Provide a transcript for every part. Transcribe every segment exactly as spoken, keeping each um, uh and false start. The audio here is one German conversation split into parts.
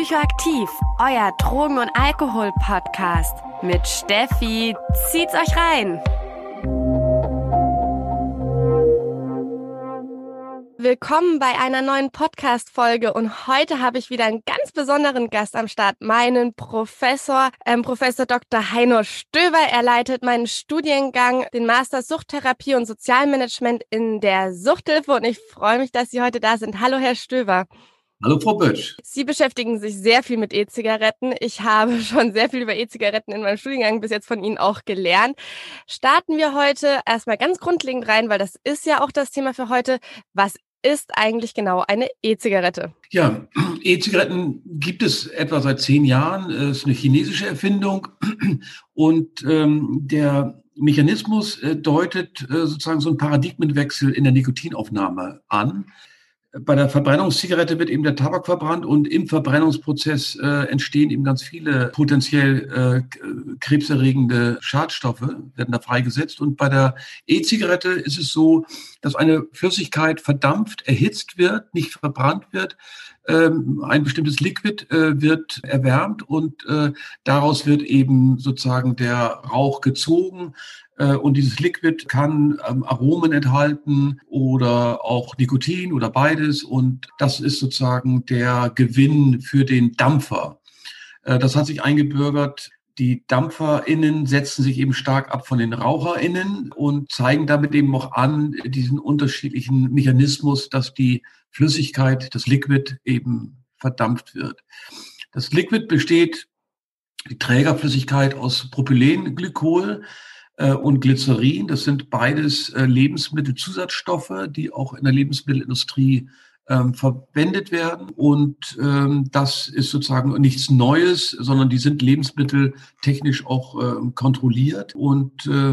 Psychoaktiv, euer Drogen- und Alkohol-Podcast mit Steffi. Zieht's euch rein! Willkommen bei einer neuen Podcast-Folge und heute habe ich wieder einen ganz besonderen Gast am Start, meinen Professor, ähm, Professor Doktor Heino Stöber. Er leitet meinen Studiengang, den Master Suchttherapie und Sozialmanagement in der Suchthilfe und ich freue mich, dass Sie heute da sind. Hallo, Herr Stöber. Hallo, Frau Bötsch. Sie beschäftigen sich sehr viel mit E-Zigaretten. Ich habe schon sehr viel über E-Zigaretten in meinem Studiengang bis jetzt von Ihnen auch gelernt. Starten wir heute erstmal ganz grundlegend rein, weil das ist ja auch das Thema für heute. Was ist eigentlich genau eine E-Zigarette? Ja, E-Zigaretten gibt es etwa seit zehn Jahren. Es ist eine chinesische Erfindung und ähm, der Mechanismus äh, deutet äh, sozusagen so einen Paradigmenwechsel in der Nikotinaufnahme an. Bei der Verbrennungszigarette wird eben der Tabak verbrannt und im Verbrennungsprozess äh, entstehen eben ganz viele potenziell äh, krebserregende Schadstoffe, werden da freigesetzt. Und bei der E-Zigarette ist es so, dass eine Flüssigkeit verdampft, erhitzt wird, nicht verbrannt wird. Ähm, ein bestimmtes Liquid äh, wird erwärmt und äh, daraus wird eben sozusagen der Rauch gezogen. Und dieses Liquid kann ähm, Aromen enthalten oder auch Nikotin oder beides. Und das ist sozusagen der Gewinn für den Dampfer. Äh, das hat sich eingebürgert. Die DampferInnen setzen sich eben stark ab von den RaucherInnen und zeigen damit eben auch an, diesen unterschiedlichen Mechanismus, dass die Flüssigkeit, das Liquid eben verdampft wird. Das Liquid besteht, die Trägerflüssigkeit, aus Propylenglykol und Glycerin. Das sind beides äh, Lebensmittelzusatzstoffe, die auch in der Lebensmittelindustrie ähm, verwendet werden. Und ähm, das ist sozusagen nichts Neues, sondern die sind lebensmitteltechnisch auch äh, kontrolliert und äh,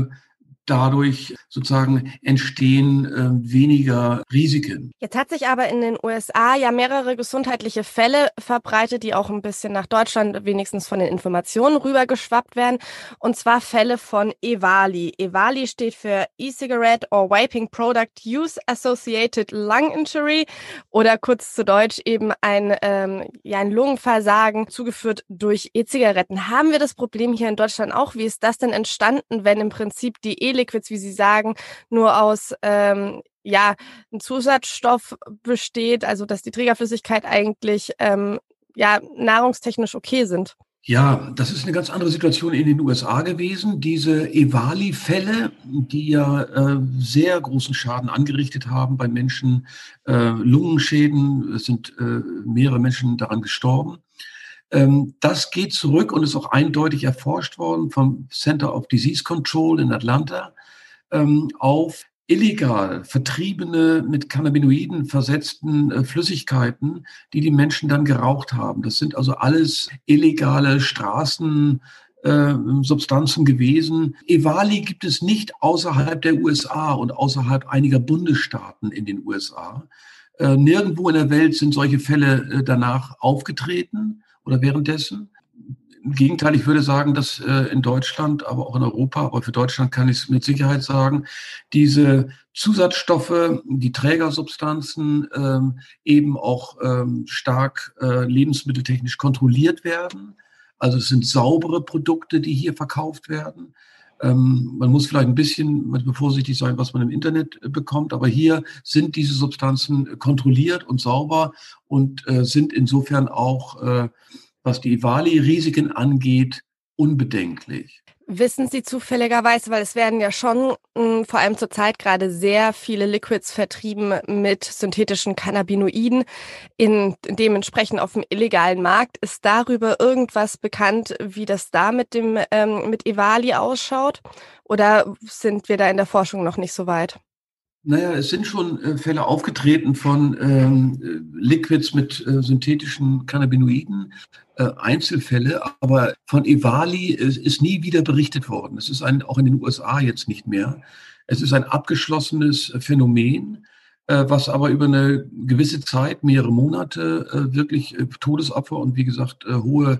dadurch sozusagen entstehen äh, weniger Risiken. Jetzt hat sich aber in den U S A ja mehrere gesundheitliche Fälle verbreitet, die auch ein bisschen nach Deutschland wenigstens von den Informationen rübergeschwappt werden. Und zwar Fälle von EVALI. EVALI steht für E-Cigarette or Vaping Product Use Associated Lung Injury oder kurz zu Deutsch eben ein, ähm, ja, ein Lungenversagen zugeführt durch E-Zigaretten. Haben wir das Problem hier in Deutschland auch? Wie ist das denn entstanden, wenn im Prinzip die E-Liquids, wie Sie sagen, nur aus ähm, ja, ein Zusatzstoff besteht, also dass die Trägerflüssigkeit eigentlich ähm, ja nahrungstechnisch okay sind? Ja, das ist eine ganz andere Situation in den U S A gewesen. Diese EVALI-Fälle, die ja äh, sehr großen Schaden angerichtet haben bei Menschen, äh, Lungenschäden, es sind äh, mehrere Menschen daran gestorben. Ähm, das geht zurück und ist auch eindeutig erforscht worden vom Center of Disease Control in Atlanta ähm, auf illegal vertriebene, mit Cannabinoiden versetzten äh, Flüssigkeiten, die die Menschen dann geraucht haben. Das sind also alles illegale Straßen, äh, Substanzen gewesen. EVALI gibt es nicht außerhalb der U S A und außerhalb einiger Bundesstaaten in den U S A. Äh, nirgendwo in der Welt sind solche Fälle äh, danach aufgetreten oder währenddessen. Im Gegenteil, ich würde sagen, dass äh, in Deutschland, aber auch in Europa, aber für Deutschland kann ich es mit Sicherheit sagen, diese Zusatzstoffe, die Trägersubstanzen ähm, eben auch ähm, stark äh, lebensmitteltechnisch kontrolliert werden. Also es sind saubere Produkte, die hier verkauft werden. Ähm, man muss vielleicht ein bisschen manchmal vorsichtig sein, was man im Internet äh, bekommt, aber hier sind diese Substanzen kontrolliert und sauber und äh, sind insofern auch äh, was die EVALI-Risiken angeht, unbedenklich. Wissen Sie zufälligerweise, weil es werden ja schon mh, vor allem zurzeit gerade sehr viele Liquids vertrieben mit synthetischen Cannabinoiden in dementsprechend auf dem illegalen Markt. Ist darüber irgendwas bekannt, wie das da mit dem ähm, mit EVALI ausschaut? Oder sind wir da in der Forschung noch nicht so weit? Naja, es sind schon äh, Fälle aufgetreten von ähm, äh, Liquids mit äh, synthetischen Cannabinoiden, äh, Einzelfälle, aber von EVALI ist, ist nie wieder berichtet worden. Es ist ein, auch in den U S A jetzt nicht mehr. Es ist ein abgeschlossenes Phänomen, äh, was aber über eine gewisse Zeit, mehrere Monate, äh, wirklich äh, Todesopfer und wie gesagt äh, hohe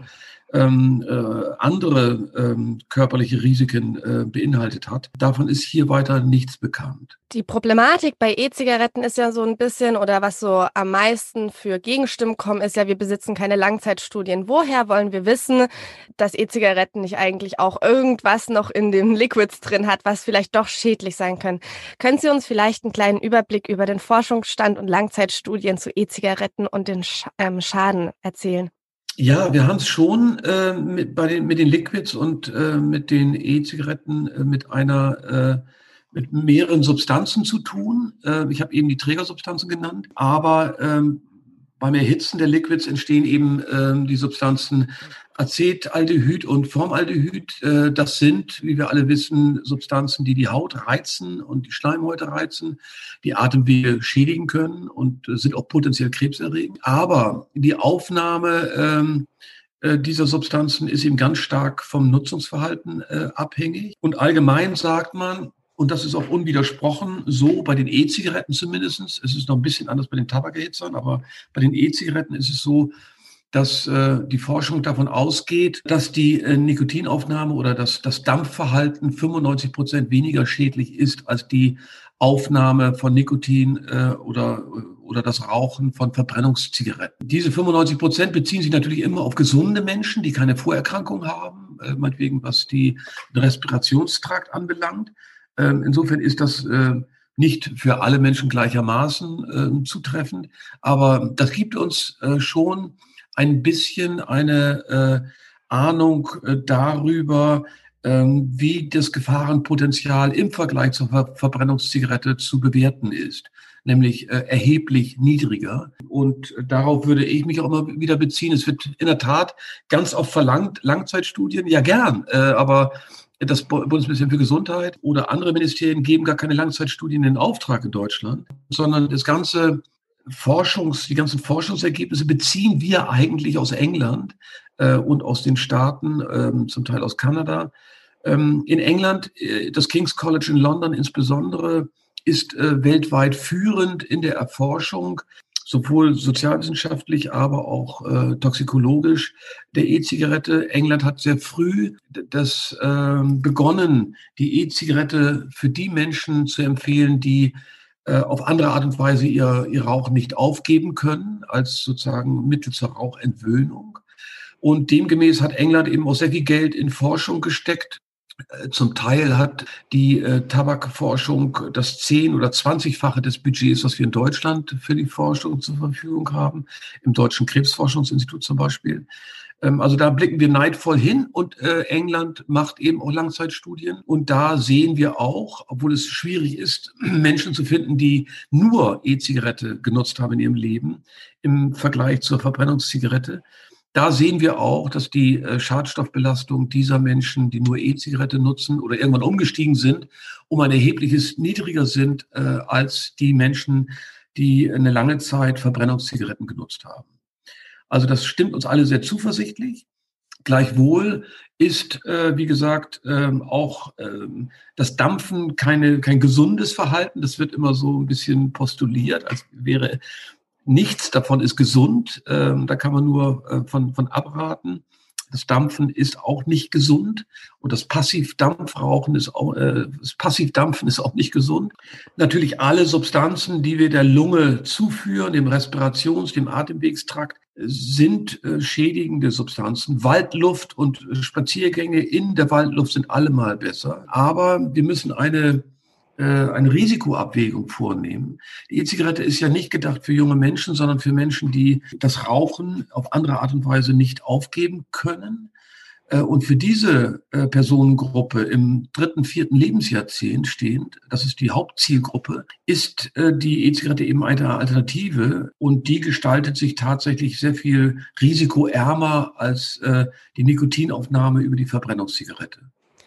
ähm, äh, andere ähm, körperliche Risiken äh, beinhaltet hat. Davon ist hier weiter nichts bekannt. Die Problematik bei E-Zigaretten ist ja so ein bisschen, oder was so am meisten für Gegenstimmen kommen, ist ja, wir besitzen keine Langzeitstudien. Woher wollen wir wissen, dass E-Zigaretten nicht eigentlich auch irgendwas noch in den Liquids drin hat, was vielleicht doch schädlich sein können? Können Sie uns vielleicht einen kleinen Überblick über den Forschungsstand und Langzeitstudien zu E-Zigaretten und den Sch- ähm, Schaden erzählen? Ja, wir haben es schon äh, mit, bei den, mit den Liquids und äh, mit den E-Zigaretten äh, mit einer äh, mit mehreren Substanzen zu tun. Äh, ich habe eben die Trägersubstanzen genannt, aber ähm, beim Erhitzen der Liquids entstehen eben ähm, die Substanzen Acetaldehyd und Formaldehyd. Äh, das sind, wie wir alle wissen, Substanzen, die die Haut reizen und die Schleimhäute reizen, die Atemwege schädigen können und äh, sind auch potenziell krebserregend. Aber die Aufnahme ähm, äh, dieser Substanzen ist eben ganz stark vom Nutzungsverhalten äh, abhängig. Und allgemein sagt man, und das ist auch unwidersprochen, so bei den E-Zigaretten zumindest, es ist noch ein bisschen anders bei den Tabakerhitzern, aber bei den E-Zigaretten ist es so, dass äh, die Forschung davon ausgeht, dass die äh, Nikotinaufnahme oder das, das Dampfverhalten fünfundneunzig Prozent weniger schädlich ist als die Aufnahme von Nikotin äh, oder, oder das Rauchen von Verbrennungszigaretten. Diese fünfundneunzig Prozent beziehen sich natürlich immer auf gesunde Menschen, die keine Vorerkrankung haben, äh, meinetwegen was die, den Respirationstrakt anbelangt. Ähm, insofern ist das äh, nicht für alle Menschen gleichermaßen äh, zutreffend, aber das gibt uns äh, schon ein bisschen eine äh, Ahnung äh, darüber, ähm, wie das Gefahrenpotenzial im Vergleich zur Ver Verbrennungszigarette zu bewerten ist, nämlich äh, erheblich niedriger. Und äh, darauf würde ich mich auch immer wieder beziehen. Es wird in der Tat ganz oft verlangt, Langzeitstudien, ja gern, äh, aber das Bundesministerium für Gesundheit oder andere Ministerien geben gar keine Langzeitstudien in Auftrag in Deutschland, sondern das ganze Forschungs, die ganzen Forschungsergebnisse beziehen wir eigentlich aus England äh, und aus den Staaten, ähm, zum Teil aus Kanada. Ähm, in England, äh, das King's College in London insbesondere, ist äh, weltweit führend in der Erforschung, sowohl sozialwissenschaftlich, aber auch äh, toxikologisch der E-Zigarette. England hat sehr früh das äh, begonnen, die E-Zigarette für die Menschen zu empfehlen, die äh, auf andere Art und Weise ihr, ihr Rauchen nicht aufgeben können, als sozusagen Mittel zur Rauchentwöhnung. Und demgemäß hat England eben auch sehr viel Geld in Forschung gesteckt. Zum Teil hat die äh, Tabakforschung das zehn- oder zwanzigfache des Budgets, was wir in Deutschland für die Forschung zur Verfügung haben, im Deutschen Krebsforschungsinstitut zum Beispiel. Ähm, also da blicken wir neidvoll hin und äh, England macht eben auch Langzeitstudien. Und da sehen wir auch, obwohl es schwierig ist, Menschen zu finden, die nur E-Zigarette genutzt haben in ihrem Leben, im Vergleich zur Verbrennungszigarette, da sehen wir auch, dass die äh, Schadstoffbelastung dieser Menschen, die nur E-Zigarette nutzen oder irgendwann umgestiegen sind, um ein erhebliches niedriger sind äh, als die Menschen, die eine lange Zeit Verbrennungszigaretten genutzt haben. Also das stimmt uns alle sehr zuversichtlich. Gleichwohl ist, äh, wie gesagt, ähm, auch ähm, das Dampfen keine, kein gesundes Verhalten. Das wird immer so ein bisschen postuliert, als wäre nichts davon ist gesund. Ähm, da kann man nur äh, von, von abraten. Das Dampfen ist auch nicht gesund und das Passivdampfrauchen ist auch, äh, das Passivdampfen ist auch nicht gesund. Natürlich alle Substanzen, die wir der Lunge zuführen, dem Respirations-, dem Atemwegstrakt, sind äh, schädigende Substanzen. Waldluft und äh, Spaziergänge in der Waldluft sind allemal besser. Aber wir müssen eine eine Risikoabwägung vornehmen. Die E-Zigarette ist ja nicht gedacht für junge Menschen, sondern für Menschen, die das Rauchen auf andere Art und Weise nicht aufgeben können. Und für diese Personengruppe im dritten, vierten Lebensjahrzehnt stehend, das ist die Hauptzielgruppe, ist die E-Zigarette eben eine Alternative und die gestaltet sich tatsächlich sehr viel risikoärmer als die Nikotinaufnahme über die Verbrennungszigarette.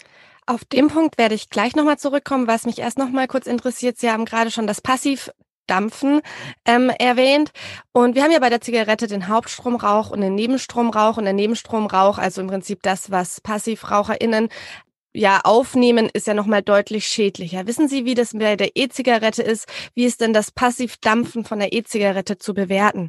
Auf den Punkt werde ich gleich nochmal zurückkommen, was mich erst nochmal kurz interessiert. Sie haben gerade schon das Passivdampfen ähm, erwähnt. Und wir haben ja bei der Zigarette den Hauptstromrauch und den Nebenstromrauch. Und der Nebenstromrauch, also im Prinzip das, was PassivraucherInnen ja aufnehmen, ist ja nochmal deutlich schädlicher. Wissen Sie, wie das bei der E-Zigarette ist? Wie ist denn das Passivdampfen von der E-Zigarette zu bewerten?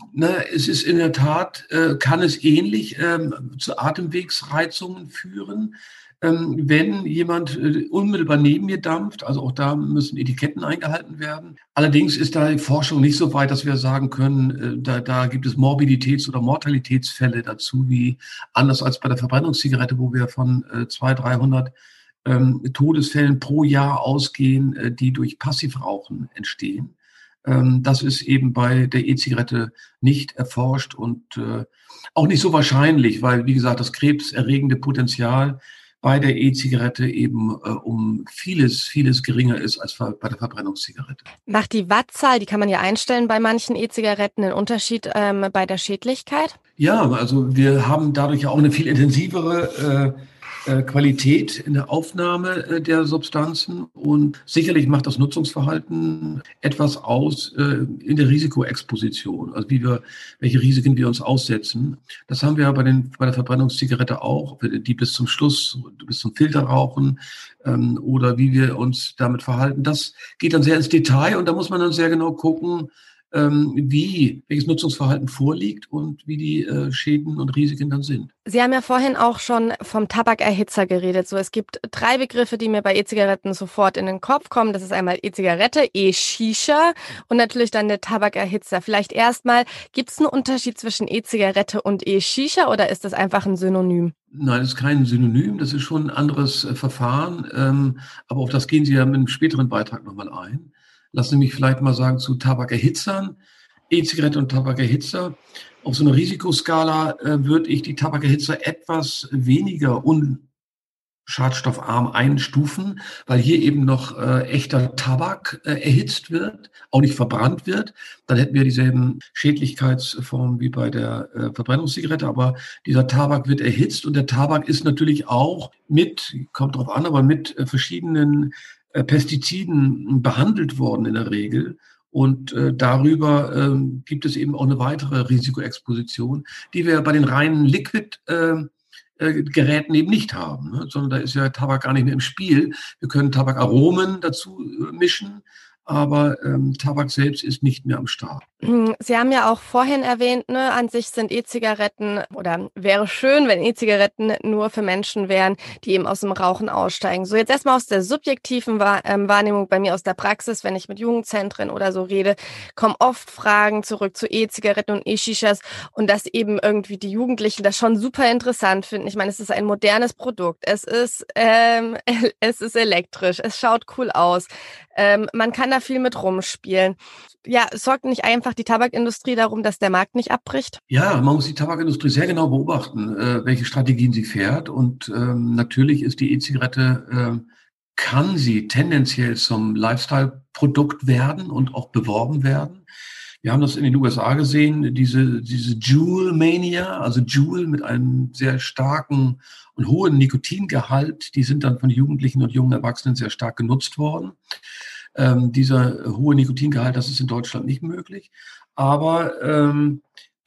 Na, es ist in der Tat, äh, kann es ähnlich ähm, zu Atemwegsreizungen führen, ähm, wenn jemand äh, unmittelbar neben mir dampft. Also auch da müssen Etiketten eingehalten werden. Allerdings ist da die Forschung nicht so weit, dass wir sagen können, äh, da, da gibt es Morbiditäts- oder Mortalitätsfälle dazu, wie anders als bei der Verbrennungszigarette, wo wir von äh, zweihundert, dreihundert ähm, Todesfällen pro Jahr ausgehen, äh, die durch Passivrauchen entstehen. Ähm, das ist eben bei der E-Zigarette nicht erforscht und äh, auch nicht so wahrscheinlich, weil, wie gesagt, das krebserregende Potenzial bei der E-Zigarette eben äh, um vieles, vieles geringer ist als bei der Verbrennungszigarette. Macht die Wattzahl, die kann man ja einstellen bei manchen E-Zigaretten, einen Unterschied ähm, bei der Schädlichkeit? Ja, also wir haben dadurch ja auch eine viel intensivere äh, äh, Qualität in der Aufnahme äh, der Substanzen und sicherlich macht das Nutzungsverhalten etwas aus äh, in der Risikoexposition, also wie wir, welche Risiken wir uns aussetzen. Das haben wir ja bei, den, bei der Verbrennungszigarette auch, die bis zum Schluss, bis zum Filterrauchen ähm, oder wie wir uns damit verhalten. Das geht dann sehr ins Detail und da muss man dann sehr genau gucken, ähm, wie, welches Nutzungsverhalten vorliegt und wie die äh, Schäden und Risiken dann sind. Sie haben ja vorhin auch schon vom Tabakerhitzer geredet. So, es gibt drei Begriffe, die mir bei E-Zigaretten sofort in den Kopf kommen. Das ist einmal E-Zigarette, E-Shisha und natürlich dann der Tabakerhitzer. Vielleicht erstmal, gibt es einen Unterschied zwischen E-Zigarette und E-Shisha oder ist das einfach ein Synonym? Nein, das ist kein Synonym, das ist schon ein anderes äh, Verfahren, ähm, aber auf das gehen Sie ja mit einem späteren Beitrag nochmal ein. Lassen Sie mich vielleicht mal sagen zu Tabakerhitzern, E-Zigarette und Tabakerhitzer. Auf so einer Risikoskala äh, würde ich die Tabakerhitzer etwas weniger unschadstoffarm einstufen, weil hier eben noch äh, echter Tabak äh, erhitzt wird, auch nicht verbrannt wird. Dann hätten wir dieselben Schädlichkeitsformen wie bei der äh, Verbrennungszigarette, aber dieser Tabak wird erhitzt und der Tabak ist natürlich auch mit, kommt drauf an, aber mit äh, verschiedenen äh, Pestiziden behandelt worden in der Regel. Und äh, darüber ähm, gibt es eben auch eine weitere Risikoexposition, die wir bei den reinen Liquid äh, äh, Geräten eben nicht haben, ne? Sondern da ist ja Tabak gar nicht mehr im Spiel. Wir können Tabakaromen dazu äh, mischen, aber ähm, Tabak selbst ist nicht mehr am Start. Sie haben ja auch vorhin erwähnt, ne, an sich sind E-Zigaretten oder wäre schön, wenn E-Zigaretten nur für Menschen wären, die eben aus dem Rauchen aussteigen. So, jetzt erstmal aus der subjektiven Wahr ähm, Wahrnehmung bei mir aus der Praxis, wenn ich mit Jugendzentren oder so rede, kommen oft Fragen zurück zu E-Zigaretten und E-Shishas und dass eben irgendwie die Jugendlichen das schon super interessant finden. Ich meine, es ist ein modernes Produkt, es ist, ähm, es ist elektrisch, es schaut cool aus, ähm, man kann da viel mit rumspielen. Ja, sorgt nicht einfach die Tabakindustrie darum, dass der Markt nicht abbricht? Ja, man muss die Tabakindustrie sehr genau beobachten, äh, welche Strategien sie fährt. Und ähm, natürlich ist die E-Zigarette, äh, kann sie tendenziell zum Lifestyle-Produkt werden und auch beworben werden. Wir haben das in den U S A gesehen, diese, diese Juul-Mania, also Juul mit einem sehr starken und hohen Nikotingehalt, die sind dann von Jugendlichen und jungen Erwachsenen sehr stark genutzt worden. Ähm, dieser hohe Nikotingehalt, das ist in Deutschland nicht möglich. Aber ähm,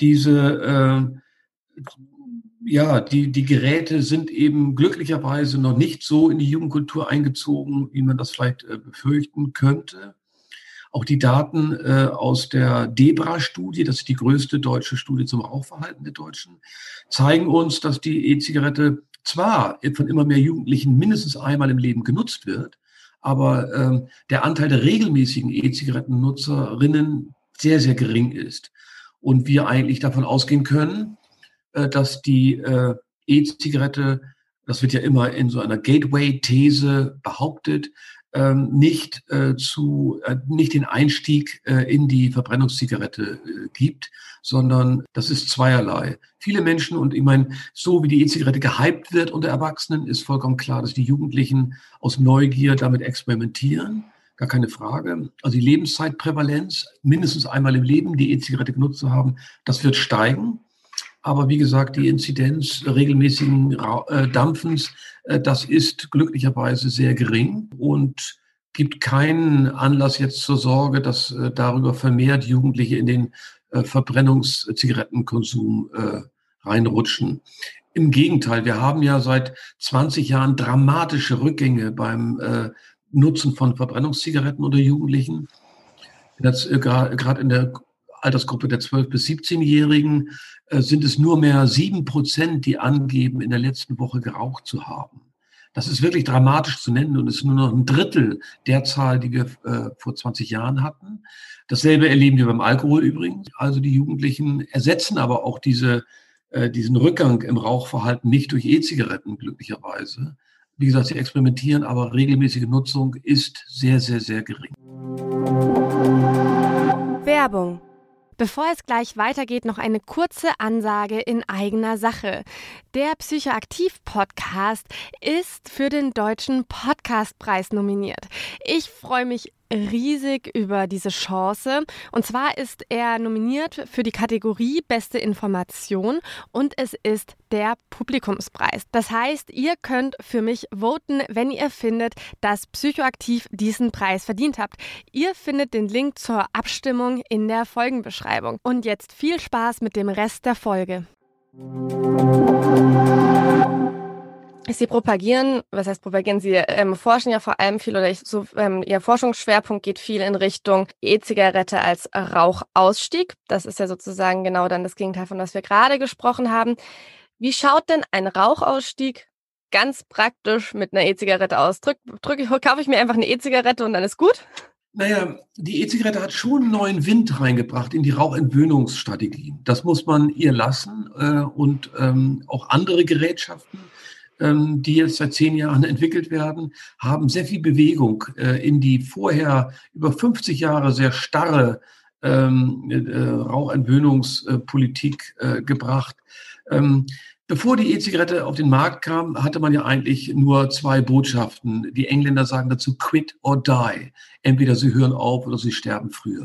diese, äh, ja, die, die Geräte sind eben glücklicherweise noch nicht so in die Jugendkultur eingezogen, wie man das vielleicht äh, befürchten könnte. Auch die Daten äh, aus der DEBRA-Studie, das ist die größte deutsche Studie zum Rauchverhalten der Deutschen, zeigen uns, dass die E-Zigarette zwar von immer mehr Jugendlichen mindestens einmal im Leben genutzt wird, aber ähm, der Anteil der regelmäßigen E-Zigarettennutzerinnen sehr, sehr gering ist. Und wir eigentlich davon ausgehen können, äh, dass die äh, E-Zigarette, das wird ja immer in so einer Gateway-These behauptet, ähm, nicht äh, zu, äh, nicht den Einstieg äh, in die Verbrennungszigarette äh, gibt, sondern das ist zweierlei. Viele Menschen, und ich meine, so wie die E-Zigarette gehypt wird unter Erwachsenen, ist vollkommen klar, dass die Jugendlichen aus Neugier damit experimentieren. Gar keine Frage. Also die Lebenszeitprävalenz, mindestens einmal im Leben die E-Zigarette genutzt zu haben, das wird steigen. Aber wie gesagt, die Inzidenz regelmäßigen äh, Dampfens, äh, das ist glücklicherweise sehr gering und gibt keinen Anlass jetzt zur Sorge, dass äh, darüber vermehrt Jugendliche in den äh, Verbrennungszigarettenkonsum äh, reinrutschen. Im Gegenteil, wir haben ja seit zwanzig Jahren dramatische Rückgänge beim äh, Nutzen von Verbrennungszigaretten unter Jugendlichen. Jetzt äh, gerade in der Altersgruppe der zwölf- bis siebzehnjährigen äh, sind es nur mehr sieben Prozent, die angeben, in der letzten Woche geraucht zu haben. Das ist wirklich dramatisch zu nennen und ist nur noch ein Drittel der Zahl, die wir äh, vor zwanzig Jahren hatten. Dasselbe erleben wir beim Alkohol übrigens. Also die Jugendlichen ersetzen aber auch diese, äh, diesen Rückgang im Rauchverhalten nicht durch E-Zigaretten, glücklicherweise. Wie gesagt, sie experimentieren, aber regelmäßige Nutzung ist sehr, sehr, sehr gering. Werbung. Bevor es gleich weitergeht, noch eine kurze Ansage in eigener Sache. Der Psychoaktiv-Podcast ist für den Deutschen Podcastpreis nominiert. Ich freue mich riesig über diese Chance. Und zwar ist er nominiert für die Kategorie Beste Information und es ist der Publikumspreis. Das heißt, ihr könnt für mich voten, wenn ihr findet, dass Psychoaktiv diesen Preis verdient habt. Ihr findet den Link zur Abstimmung in der Folgenbeschreibung. Und jetzt viel Spaß mit dem Rest der Folge. Sie propagieren, was heißt propagieren? Sie ähm, forschen ja vor allem viel oder ich, so, ähm, Ihr Forschungsschwerpunkt geht viel in Richtung E-Zigarette als Rauchausstieg. Das ist ja sozusagen genau dann das Gegenteil von was wir gerade gesprochen haben. Wie schaut denn ein Rauchausstieg ganz praktisch mit einer E-Zigarette aus? Drück, drück, kaufe ich mir einfach eine E-Zigarette und dann ist gut? Naja, die E-Zigarette hat schon neuen Wind reingebracht in die Rauchentwöhnungsstrategien. Das muss man ihr lassen äh, und ähm, auch andere Gerätschaften, ähm, die jetzt seit zehn Jahren entwickelt werden, haben sehr viel Bewegung äh, in die vorher über fünfzig Jahre sehr starre ähm, äh, Rauchentwöhnungspolitik äh, gebracht. Ähm, Bevor die E-Zigarette auf den Markt kam, hatte man ja eigentlich nur zwei Botschaften. Die Engländer sagen dazu quit or die. Entweder sie hören auf oder sie sterben früher.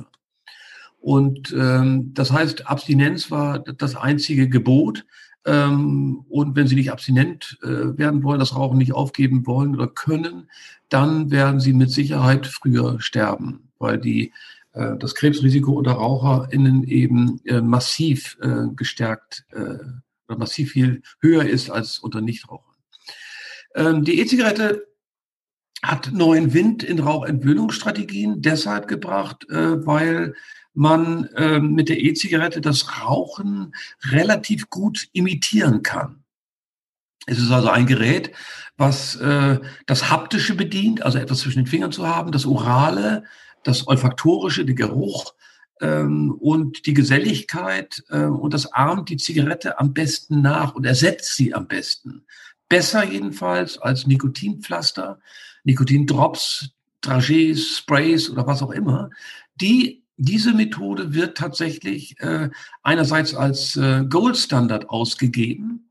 Und ähm, das heißt, Abstinenz war das einzige Gebot. Ähm, und wenn sie nicht abstinent äh, werden wollen, das Rauchen nicht aufgeben wollen oder können, dann werden sie mit Sicherheit früher sterben, weil die äh, das Krebsrisiko unter RaucherInnen eben äh, massiv äh, gestärkt äh, oder massiv viel höher ist als unter Nichtrauchern. Ähm, die E-Zigarette hat neuen Wind in Rauchentwöhnungsstrategien deshalb gebracht, äh, weil man äh, mit der E-Zigarette das Rauchen relativ gut imitieren kann. Es ist also ein Gerät, was äh, das Haptische bedient, also etwas zwischen den Fingern zu haben, das Orale, das Olfaktorische, der Geruch, ähm, und die Geselligkeit, äh, und das ahmt die Zigarette am besten nach und ersetzt sie am besten. Besser jedenfalls als Nikotinpflaster, Nikotindrops, Dragés, Sprays oder was auch immer. Die, diese Methode wird tatsächlich äh, einerseits als äh, Goldstandard ausgegeben.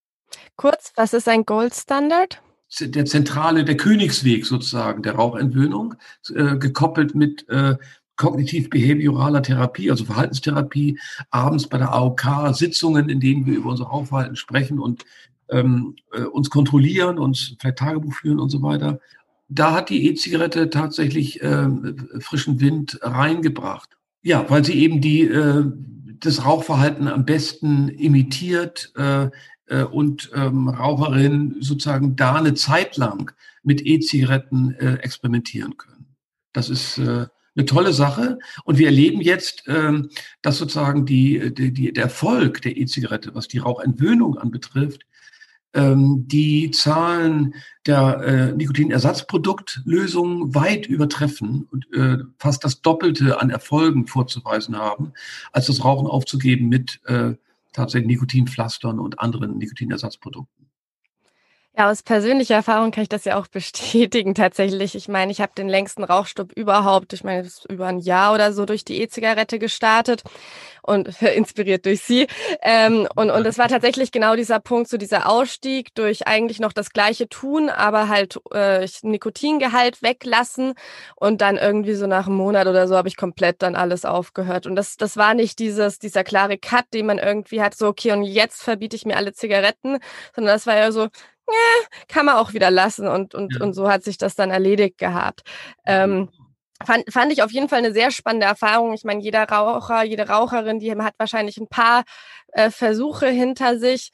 Kurz, was ist ein Goldstandard? Der zentrale, der Königsweg sozusagen der Rauchentwöhnung, äh, gekoppelt mit äh, kognitiv-behavioraler Therapie, also Verhaltenstherapie, abends bei der A O K, Sitzungen, in denen wir über unser Rauchverhalten sprechen und ähm, äh, uns kontrollieren, uns vielleicht Tagebuch führen und so weiter. Da hat die E-Zigarette tatsächlich äh, frischen Wind reingebracht. Ja, weil sie eben die, äh, das Rauchverhalten am besten imitiert äh, äh, und ähm, Raucherinnen sozusagen da eine Zeit lang mit E-Zigaretten äh, experimentieren können. Das ist äh, eine tolle Sache. Und wir erleben jetzt, ähm, dass sozusagen die, die, die, der Erfolg der E-Zigarette, was die Rauchentwöhnung anbetrifft, ähm, die Zahlen der äh, Nikotinersatzproduktlösungen weit übertreffen und äh, fast das Doppelte an Erfolgen vorzuweisen haben, als das Rauchen aufzugeben mit äh, tatsächlich Nikotinpflastern und anderen Nikotinersatzprodukten. Ja, aus persönlicher Erfahrung kann ich das ja auch bestätigen tatsächlich. Ich meine, ich habe den längsten Rauchstopp überhaupt, ich meine, es ist über ein Jahr oder so durch die E-Zigarette gestartet und inspiriert durch sie. Ähm, und und es war tatsächlich genau dieser Punkt, so dieser Ausstieg durch eigentlich noch das Gleiche tun, aber halt äh, Nikotingehalt weglassen und dann irgendwie so nach einem Monat oder so habe ich komplett dann alles aufgehört. Und das das war nicht dieses dieser klare Cut, den man irgendwie hat, so okay, und jetzt verbiete ich mir alle Zigaretten, sondern das war ja so, ja, kann man auch wieder lassen und und Ja. und so hat sich das dann erledigt gehabt. Ähm, fand fand ich auf jeden Fall eine sehr spannende Erfahrung. Ich meine, jeder Raucher, jede Raucherin, die hat wahrscheinlich ein paar äh, Versuche hinter sich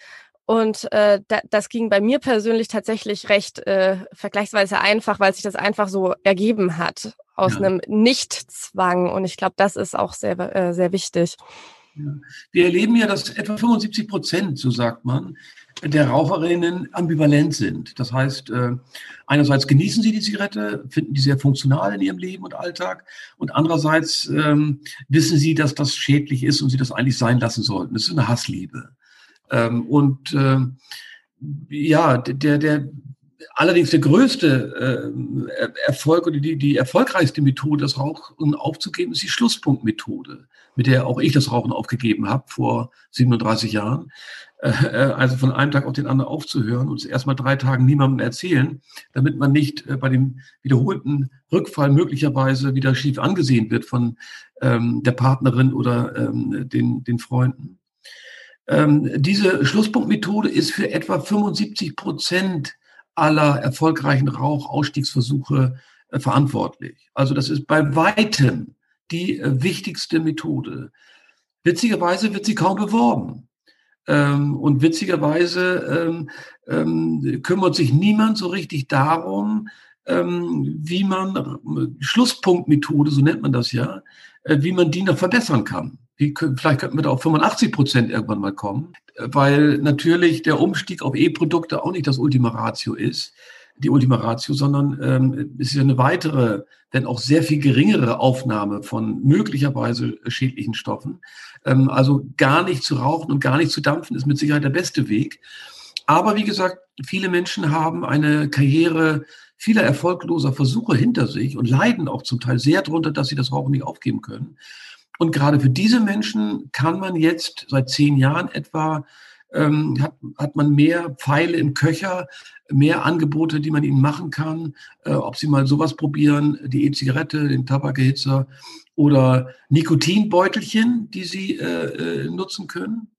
Und äh, da, das ging bei mir persönlich tatsächlich recht äh, vergleichsweise einfach, weil sich das einfach so ergeben hat aus Ja. einem Nichtzwang. Und ich glaube, das ist auch sehr, äh, sehr wichtig. Ja. Wir erleben ja, dass etwa fünfundsiebzig Prozent, so sagt man, der Raucherinnen ambivalent sind. Das heißt, äh, einerseits genießen sie die Zigarette, finden die sehr funktional in ihrem Leben und Alltag, und andererseits ähm, wissen sie, dass das schädlich ist und sie das eigentlich sein lassen sollten. Das ist eine Hassliebe. Ähm, und äh, ja, der, der, allerdings der größte äh, Erfolg oder die, die erfolgreichste Methode, das Rauchen aufzugeben, ist die Schlusspunktmethode, mit der auch ich das Rauchen aufgegeben habe vor siebenunddreißig Jahren. Äh, also von einem Tag auf den anderen aufzuhören und es erst mal drei Tagen niemandem erzählen, damit man nicht äh, bei dem wiederholten Rückfall möglicherweise wieder schief angesehen wird von ähm, der Partnerin oder ähm, den, den Freunden. Ähm, diese Schlusspunktmethode ist für etwa fünfundsiebzig Prozent aller erfolgreichen Rauchausstiegsversuche äh, verantwortlich. Also das ist bei weitem die äh, wichtigste Methode. Witzigerweise wird sie kaum beworben. Ähm, und witzigerweise ähm, ähm, kümmert sich niemand so richtig darum, ähm, wie man äh, Schlusspunktmethode, so nennt man das ja, äh, wie man die noch verbessern kann. Wie, vielleicht könnten wir da auf fünfundachtzig Prozent irgendwann mal kommen, weil natürlich der Umstieg auf E-Produkte auch nicht das Ultima Ratio ist, die Ultima Ratio, sondern ähm, es ist ja eine weitere, wenn auch sehr viel geringere Aufnahme von möglicherweise schädlichen Stoffen. Ähm, also gar nicht zu rauchen und gar nicht zu dampfen ist mit Sicherheit der beste Weg. Aber wie gesagt, viele Menschen haben eine Karriere vieler erfolgloser Versuche hinter sich und leiden auch zum Teil sehr darunter, dass sie das Rauchen nicht aufgeben können. Und gerade für diese Menschen kann man jetzt seit zehn Jahren etwa, ähm, hat, hat man mehr Pfeile im Köcher, mehr Angebote, die man ihnen machen kann, äh, ob sie mal sowas probieren, die E-Zigarette, den Tabakerhitzer oder Nikotinbeutelchen, die sie äh, äh, nutzen können,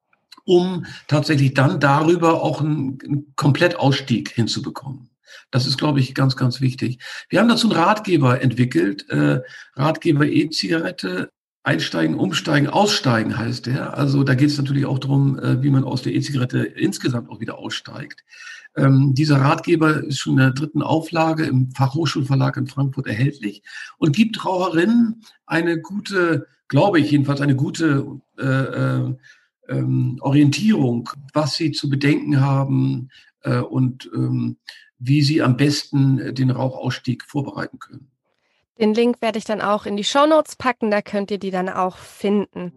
um tatsächlich dann darüber auch einen, einen Komplettausstieg hinzubekommen. Das ist, glaube ich, ganz, ganz wichtig. Wir haben dazu einen Ratgeber entwickelt, äh, Ratgeber E-Zigarette, Einsteigen, umsteigen, aussteigen heißt der. Also da geht es natürlich auch darum, äh, wie man aus der E-Zigarette insgesamt auch wieder aussteigt. Ähm, dieser Ratgeber ist schon in der dritten Auflage im Fachhochschulverlag in Frankfurt erhältlich und gibt Raucherinnen eine gute, glaube ich jedenfalls, eine gute äh, äh, ähm, Orientierung, was sie zu bedenken haben äh, und ähm, wie sie am besten den Rauchausstieg vorbereiten können. Den Link werde ich dann auch in die Shownotes packen, da könnt ihr die dann auch finden.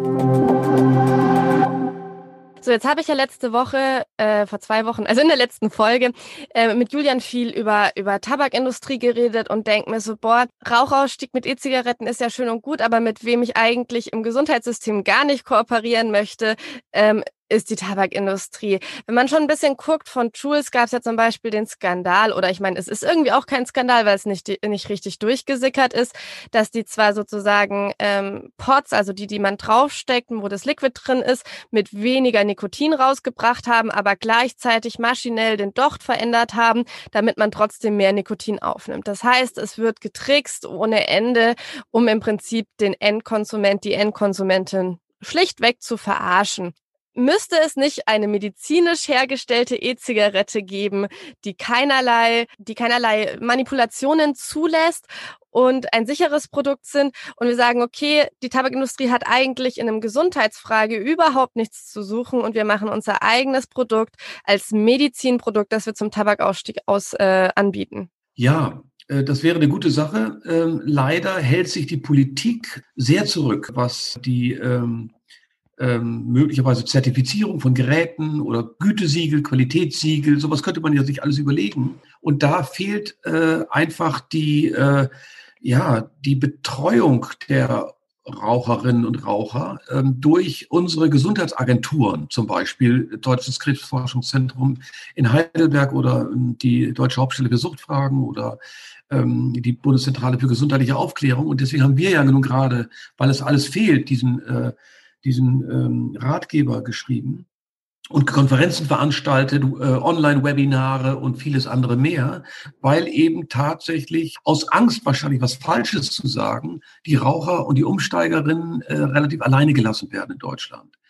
So, jetzt habe ich ja letzte Woche, äh, vor zwei Wochen, also in der letzten Folge, äh, mit Julian viel über über Tabakindustrie geredet und denke mir so, boah, Rauchausstieg mit E-Zigaretten ist ja schön und gut, aber mit wem ich eigentlich im Gesundheitssystem gar nicht kooperieren möchte, ähm, ist die Tabakindustrie. Wenn man schon ein bisschen guckt, von Juuls gab es ja zum Beispiel den Skandal, oder ich meine, es ist irgendwie auch kein Skandal, weil es nicht, nicht richtig durchgesickert ist, dass die zwar sozusagen ähm, Pods, also die, die man draufsteckt, wo das Liquid drin ist, mit weniger Nikotin rausgebracht haben, aber gleichzeitig maschinell den Docht verändert haben, damit man trotzdem mehr Nikotin aufnimmt. Das heißt, es wird getrickst ohne Ende, um im Prinzip den Endkonsument, die Endkonsumentin schlichtweg zu verarschen. Müsste es nicht eine medizinisch hergestellte E-Zigarette geben, die keinerlei, die keinerlei Manipulationen zulässt und ein sicheres Produkt sind und wir sagen, okay, die Tabakindustrie hat eigentlich in einem Gesundheitsfrage überhaupt nichts zu suchen und wir machen unser eigenes Produkt als Medizinprodukt, das wir zum Tabakausstieg aus äh, anbieten? Ja, das wäre eine gute Sache. Ähm, leider hält sich die Politik sehr zurück, was die ähm, ähm, möglicherweise Zertifizierung von Geräten oder Gütesiegel, Qualitätssiegel, sowas könnte man ja sich alles überlegen. Und da fehlt äh, einfach die, äh, ja, die Betreuung der Raucherinnen und Raucher ähm, durch unsere Gesundheitsagenturen, zum Beispiel Deutsches Krebsforschungszentrum in Heidelberg oder die Deutsche Hauptstelle für Suchtfragen oder ähm, die Bundeszentrale für gesundheitliche Aufklärung. Und deswegen haben wir ja nun gerade, weil es alles fehlt, diesen äh, diesen ähm, Ratgeber geschrieben und Konferenzen veranstaltet, äh, Online-Webinare und vieles andere mehr, weil eben tatsächlich aus Angst wahrscheinlich was Falsches zu sagen, die Raucher und die Umsteigerinnen äh, relativ alleine gelassen werden in Deutschland.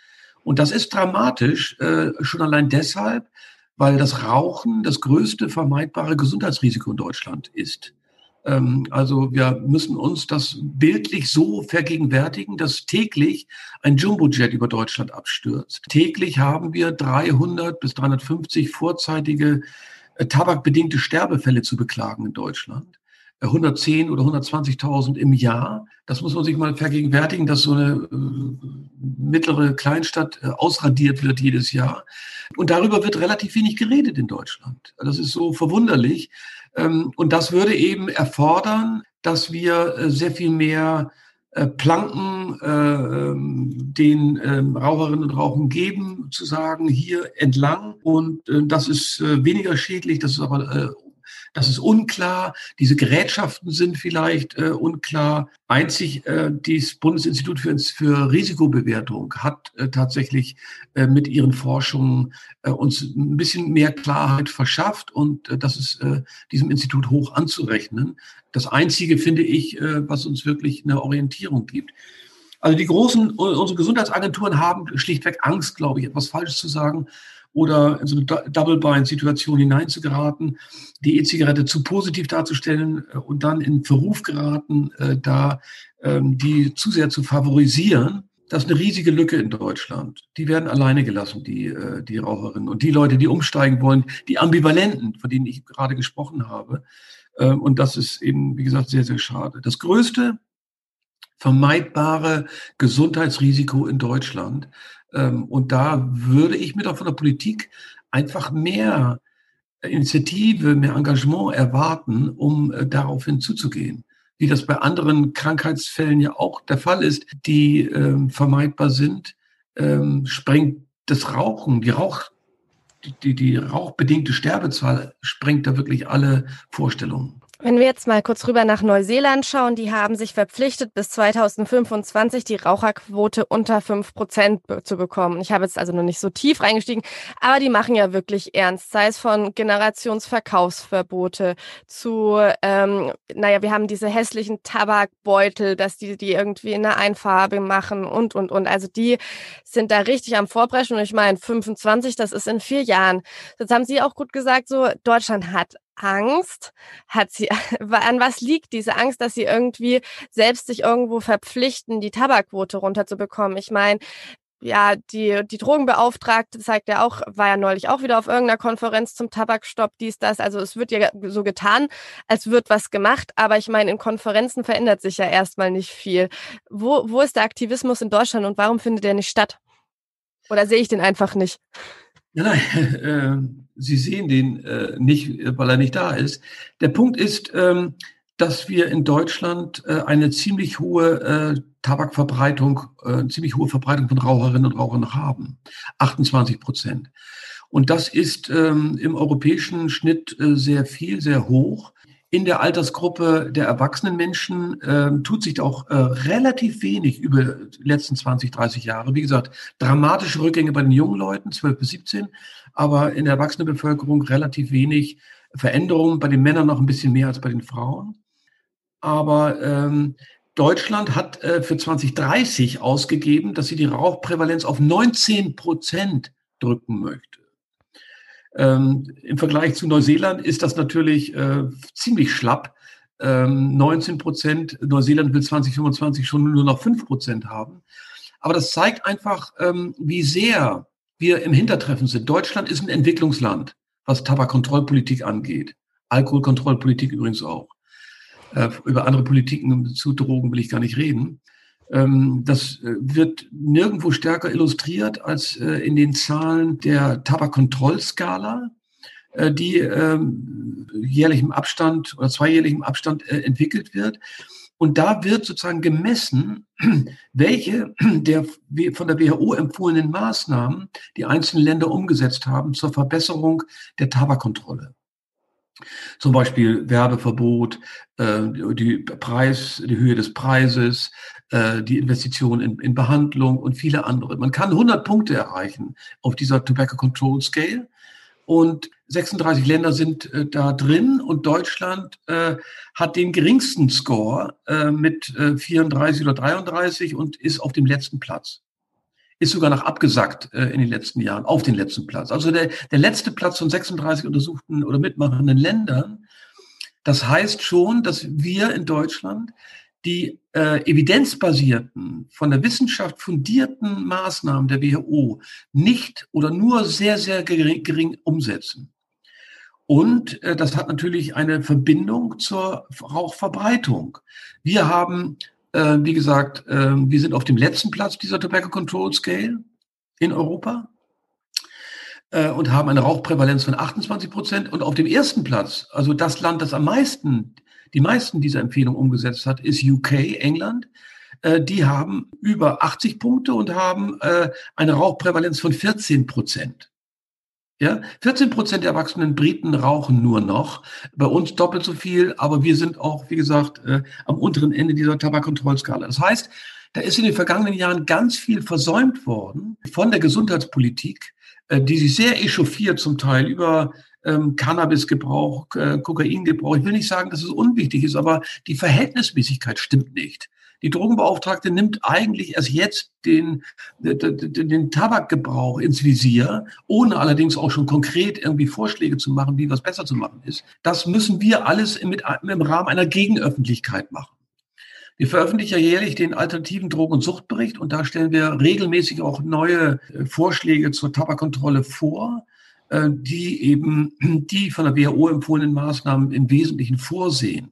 Und das ist dramatisch, äh, schon allein deshalb, weil das Rauchen das größte vermeidbare Gesundheitsrisiko in Deutschland ist. Ähm, also wir müssen uns das bildlich so vergegenwärtigen, dass täglich ein Jumbojet über Deutschland abstürzt. Täglich haben wir dreihundert bis dreihundertfünfzig vorzeitige äh, tabakbedingte Sterbefälle zu beklagen in Deutschland. hundertzehn oder hundertzwanzigtausend im Jahr. Das muss man sich mal vergegenwärtigen, dass so eine äh, mittlere Kleinstadt äh, ausradiert wird jedes Jahr. Und darüber wird relativ wenig geredet in Deutschland. Das ist so verwunderlich. Ähm, und das würde eben erfordern, dass wir äh, sehr viel mehr äh, Planken äh, den äh, Raucherinnen und Rauchern geben, zu sagen, hier entlang. Und äh, das ist äh, weniger schädlich, das ist aber äh, Das ist unklar. Diese Gerätschaften sind vielleicht äh, unklar. Einzig äh, das Bundesinstitut für, für Risikobewertung hat äh, tatsächlich äh, mit ihren Forschungen äh, uns ein bisschen mehr Klarheit verschafft. Und äh, das ist äh, diesem Institut hoch anzurechnen. Das Einzige, finde ich, äh, was uns wirklich eine Orientierung gibt. Also die großen, unsere Gesundheitsagenturen haben schlichtweg Angst, glaube ich, etwas Falsches zu sagen oder in so eine Double-Bind-Situation hineinzugeraten, die E-Zigarette zu positiv darzustellen und dann in Verruf geraten, äh, da ähm, die zu sehr zu favorisieren. Das ist eine riesige Lücke in Deutschland. Die werden alleine gelassen, die, äh, die Raucherinnen. Und die Leute, die umsteigen wollen, die Ambivalenten, von denen ich gerade gesprochen habe. Äh, und das ist eben, wie gesagt, sehr, sehr schade. Das größte vermeidbare Gesundheitsrisiko in Deutschland. Und da würde ich mir doch von der Politik einfach mehr Initiative, mehr Engagement erwarten, um darauf hinzuzugehen. Wie das bei anderen Krankheitsfällen ja auch der Fall ist, die ähm, vermeidbar sind, ähm, sprengt das Rauchen, die Rauch, die, die rauchbedingte Sterbezahl sprengt da wirklich alle Vorstellungen. Wenn wir jetzt mal kurz rüber nach Neuseeland schauen, die haben sich verpflichtet, bis zweitausendfünfundzwanzig die Raucherquote unter fünf Prozent zu bekommen. Ich habe jetzt also noch nicht so tief reingestiegen, aber die machen ja wirklich ernst, sei es von Generationsverkaufsverbote zu, ähm, naja, wir haben diese hässlichen Tabakbeutel, dass die die irgendwie in einer Einfarbe machen und, und, und. Also die sind da richtig am Vorpreschen und ich meine, fünfundzwanzig, das ist in vier Jahren. Jetzt haben Sie auch gut gesagt, so Deutschland hat Angst, hat sie, an was liegt diese Angst, dass sie irgendwie selbst sich irgendwo verpflichten, die Tabakquote runterzubekommen? Ich meine, ja, die, die Drogenbeauftragte zeigt ja auch, war ja neulich auch wieder auf irgendeiner Konferenz zum Tabakstopp, dies, das. Also es wird ja so getan, als wird was gemacht. Aber ich meine, in Konferenzen verändert sich ja erstmal nicht viel. Wo, wo ist der Aktivismus in Deutschland und warum findet der nicht statt? Oder sehe ich den einfach nicht? Ja, nein, äh, Sie sehen den äh, nicht, weil er nicht da ist. Der Punkt ist, ähm, dass wir in Deutschland äh, eine ziemlich hohe äh, Tabakverbreitung, äh, ziemlich hohe Verbreitung von Raucherinnen und Rauchern noch haben. achtundzwanzig Prozent. Und das ist ähm, im europäischen Schnitt äh, sehr viel, sehr hoch. In der Altersgruppe der erwachsenen Menschen äh, tut sich auch äh, relativ wenig über die letzten zwanzig, dreißig Jahre. Wie gesagt, dramatische Rückgänge bei den jungen Leuten, zwölf bis siebzehn, aber in der Erwachsenenbevölkerung relativ wenig Veränderungen, bei den Männern noch ein bisschen mehr als bei den Frauen. Aber ähm, Deutschland hat äh, für zwanzig dreißig ausgegeben, dass sie die Rauchprävalenz auf neunzehn Prozent drücken möchte. Ähm, Im Vergleich zu Neuseeland ist das natürlich äh, ziemlich schlapp. Ähm, neunzehn Prozent, Neuseeland will zwanzig fünfundzwanzig schon nur noch fünf Prozent haben. Aber das zeigt einfach, ähm, wie sehr wir im Hintertreffen sind. Deutschland ist ein Entwicklungsland, was Tabakkontrollpolitik angeht. Alkoholkontrollpolitik übrigens auch. Äh, über andere Politiken zu Drogen will ich gar nicht reden. Das wird nirgendwo stärker illustriert als in den Zahlen der Tabakkontrollskala, die jährlichem Abstand oder zweijährlichem Abstand entwickelt wird. Und da wird sozusagen gemessen, welche der von der W H O empfohlenen Maßnahmen die einzelnen Länder umgesetzt haben zur Verbesserung der Tabakkontrolle. Zum Beispiel Werbeverbot, die Preis, die Höhe des Preises, die Investition in, in Behandlung und viele andere. Man kann hundert Punkte erreichen auf dieser Tobacco Control Scale und sechsunddreißig Länder sind äh, da drin und Deutschland äh, hat den geringsten Score äh, mit äh, vierunddreißig oder dreiunddreißig und ist auf dem letzten Platz. ist sogar noch abgesackt äh, in den letzten Jahren auf den letzten Platz. Also der, der letzte Platz von sechsunddreißig untersuchten oder mitmachenden Ländern. Das heißt schon, dass wir in Deutschland die äh, evidenzbasierten, von der Wissenschaft fundierten Maßnahmen der W H O nicht oder nur sehr, sehr gering, gering umsetzen. Und äh, das hat natürlich eine Verbindung zur Rauchverbreitung. Wir haben, äh, wie gesagt, äh, wir sind auf dem letzten Platz dieser Tobacco Control Scale in Europa äh, und haben eine Rauchprävalenz von achtundzwanzig Prozent. Und auf dem ersten Platz, also das Land, das am meisten, die meisten dieser Empfehlungen umgesetzt hat, ist U K, England. Äh, die haben über achtzig Punkte und haben äh, eine Rauchprävalenz von vierzehn Prozent. Ja, vierzehn Prozent der erwachsenen Briten rauchen nur noch. Bei uns doppelt so viel, aber wir sind auch, wie gesagt, äh, am unteren Ende dieser Tabakkontrollskala. Das heißt, da ist in den vergangenen Jahren ganz viel versäumt worden von der Gesundheitspolitik, äh, die sich sehr echauffiert zum Teil über ähm, Cannabisgebrauch, äh, Kokaingebrauch. Ich will nicht sagen, dass es unwichtig ist, aber die Verhältnismäßigkeit stimmt nicht. Die Drogenbeauftragte nimmt eigentlich erst jetzt den, den, den Tabakgebrauch ins Visier, ohne allerdings auch schon konkret irgendwie Vorschläge zu machen, wie was besser zu machen ist. Das müssen wir alles mit, im Rahmen einer Gegenöffentlichkeit machen. Wir veröffentlichen ja jährlich den alternativen Drogen- und Suchtbericht und da stellen wir regelmäßig auch neue Vorschläge zur Tabakkontrolle vor, die eben die von der W H O empfohlenen Maßnahmen im Wesentlichen vorsehen.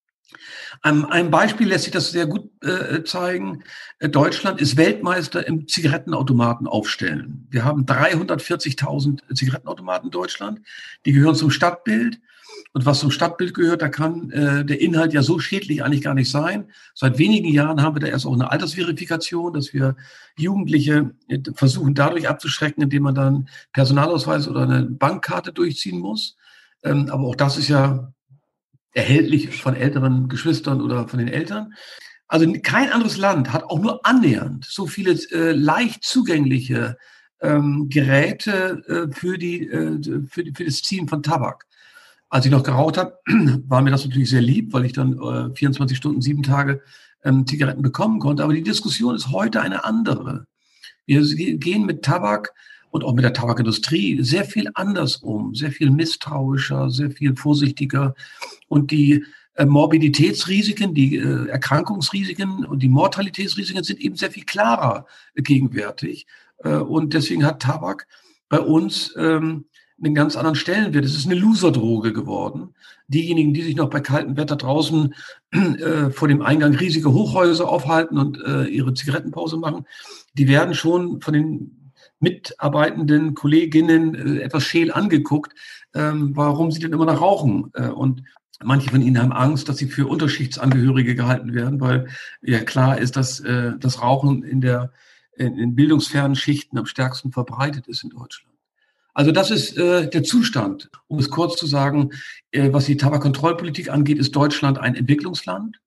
An einem Beispiel lässt sich das sehr gut äh, zeigen. Deutschland ist Weltmeister im Zigarettenautomaten aufstellen. Wir haben dreihundertvierzigtausend Zigarettenautomaten in Deutschland. Die gehören zum Stadtbild. Und was zum Stadtbild gehört, da kann äh, der Inhalt ja so schädlich eigentlich gar nicht sein. Seit wenigen Jahren haben wir da erst auch eine Altersverifikation, dass wir Jugendliche versuchen dadurch abzuschrecken, indem man dann Personalausweis oder eine Bankkarte durchziehen muss. Ähm, aber auch das ist ja erhältlich von älteren Geschwistern oder von den Eltern. Also kein anderes Land hat auch nur annähernd so viele äh, leicht zugängliche ähm, Geräte äh, für, die, äh, für, die, für das Ziehen von Tabak. Als ich noch geraucht habe, war mir das natürlich sehr lieb, weil ich dann äh, vierundzwanzig Stunden, sieben Tage ähm, Zigaretten bekommen konnte. Aber die Diskussion ist heute eine andere. Wir gehen mit Tabak und auch mit der Tabakindustrie sehr viel anders um, sehr viel misstrauischer, sehr viel vorsichtiger. Und die äh, Morbiditätsrisiken, die äh, Erkrankungsrisiken und die Mortalitätsrisiken sind eben sehr viel klarer äh, gegenwärtig. Äh, und deswegen hat Tabak bei uns ähm, einen ganz anderen Stellenwert. Es ist eine Loserdroge geworden. Diejenigen, die sich noch bei kaltem Wetter draußen äh, vor dem Eingang riesige Hochhäuser aufhalten und äh, ihre Zigarettenpause machen, die werden schon von den mitarbeitenden Kolleginnen äh, etwas scheel angeguckt, ähm, warum sie denn immer noch rauchen. Äh, und manche von ihnen haben Angst, dass sie für Unterschichtsangehörige gehalten werden, weil ja klar ist, dass äh, das Rauchen in der in, in bildungsfernen Schichten am stärksten verbreitet ist in Deutschland. Also das ist äh, der Zustand. Um es kurz zu sagen, äh, was die Tabakkontrollpolitik angeht, ist Deutschland ein Entwicklungsland.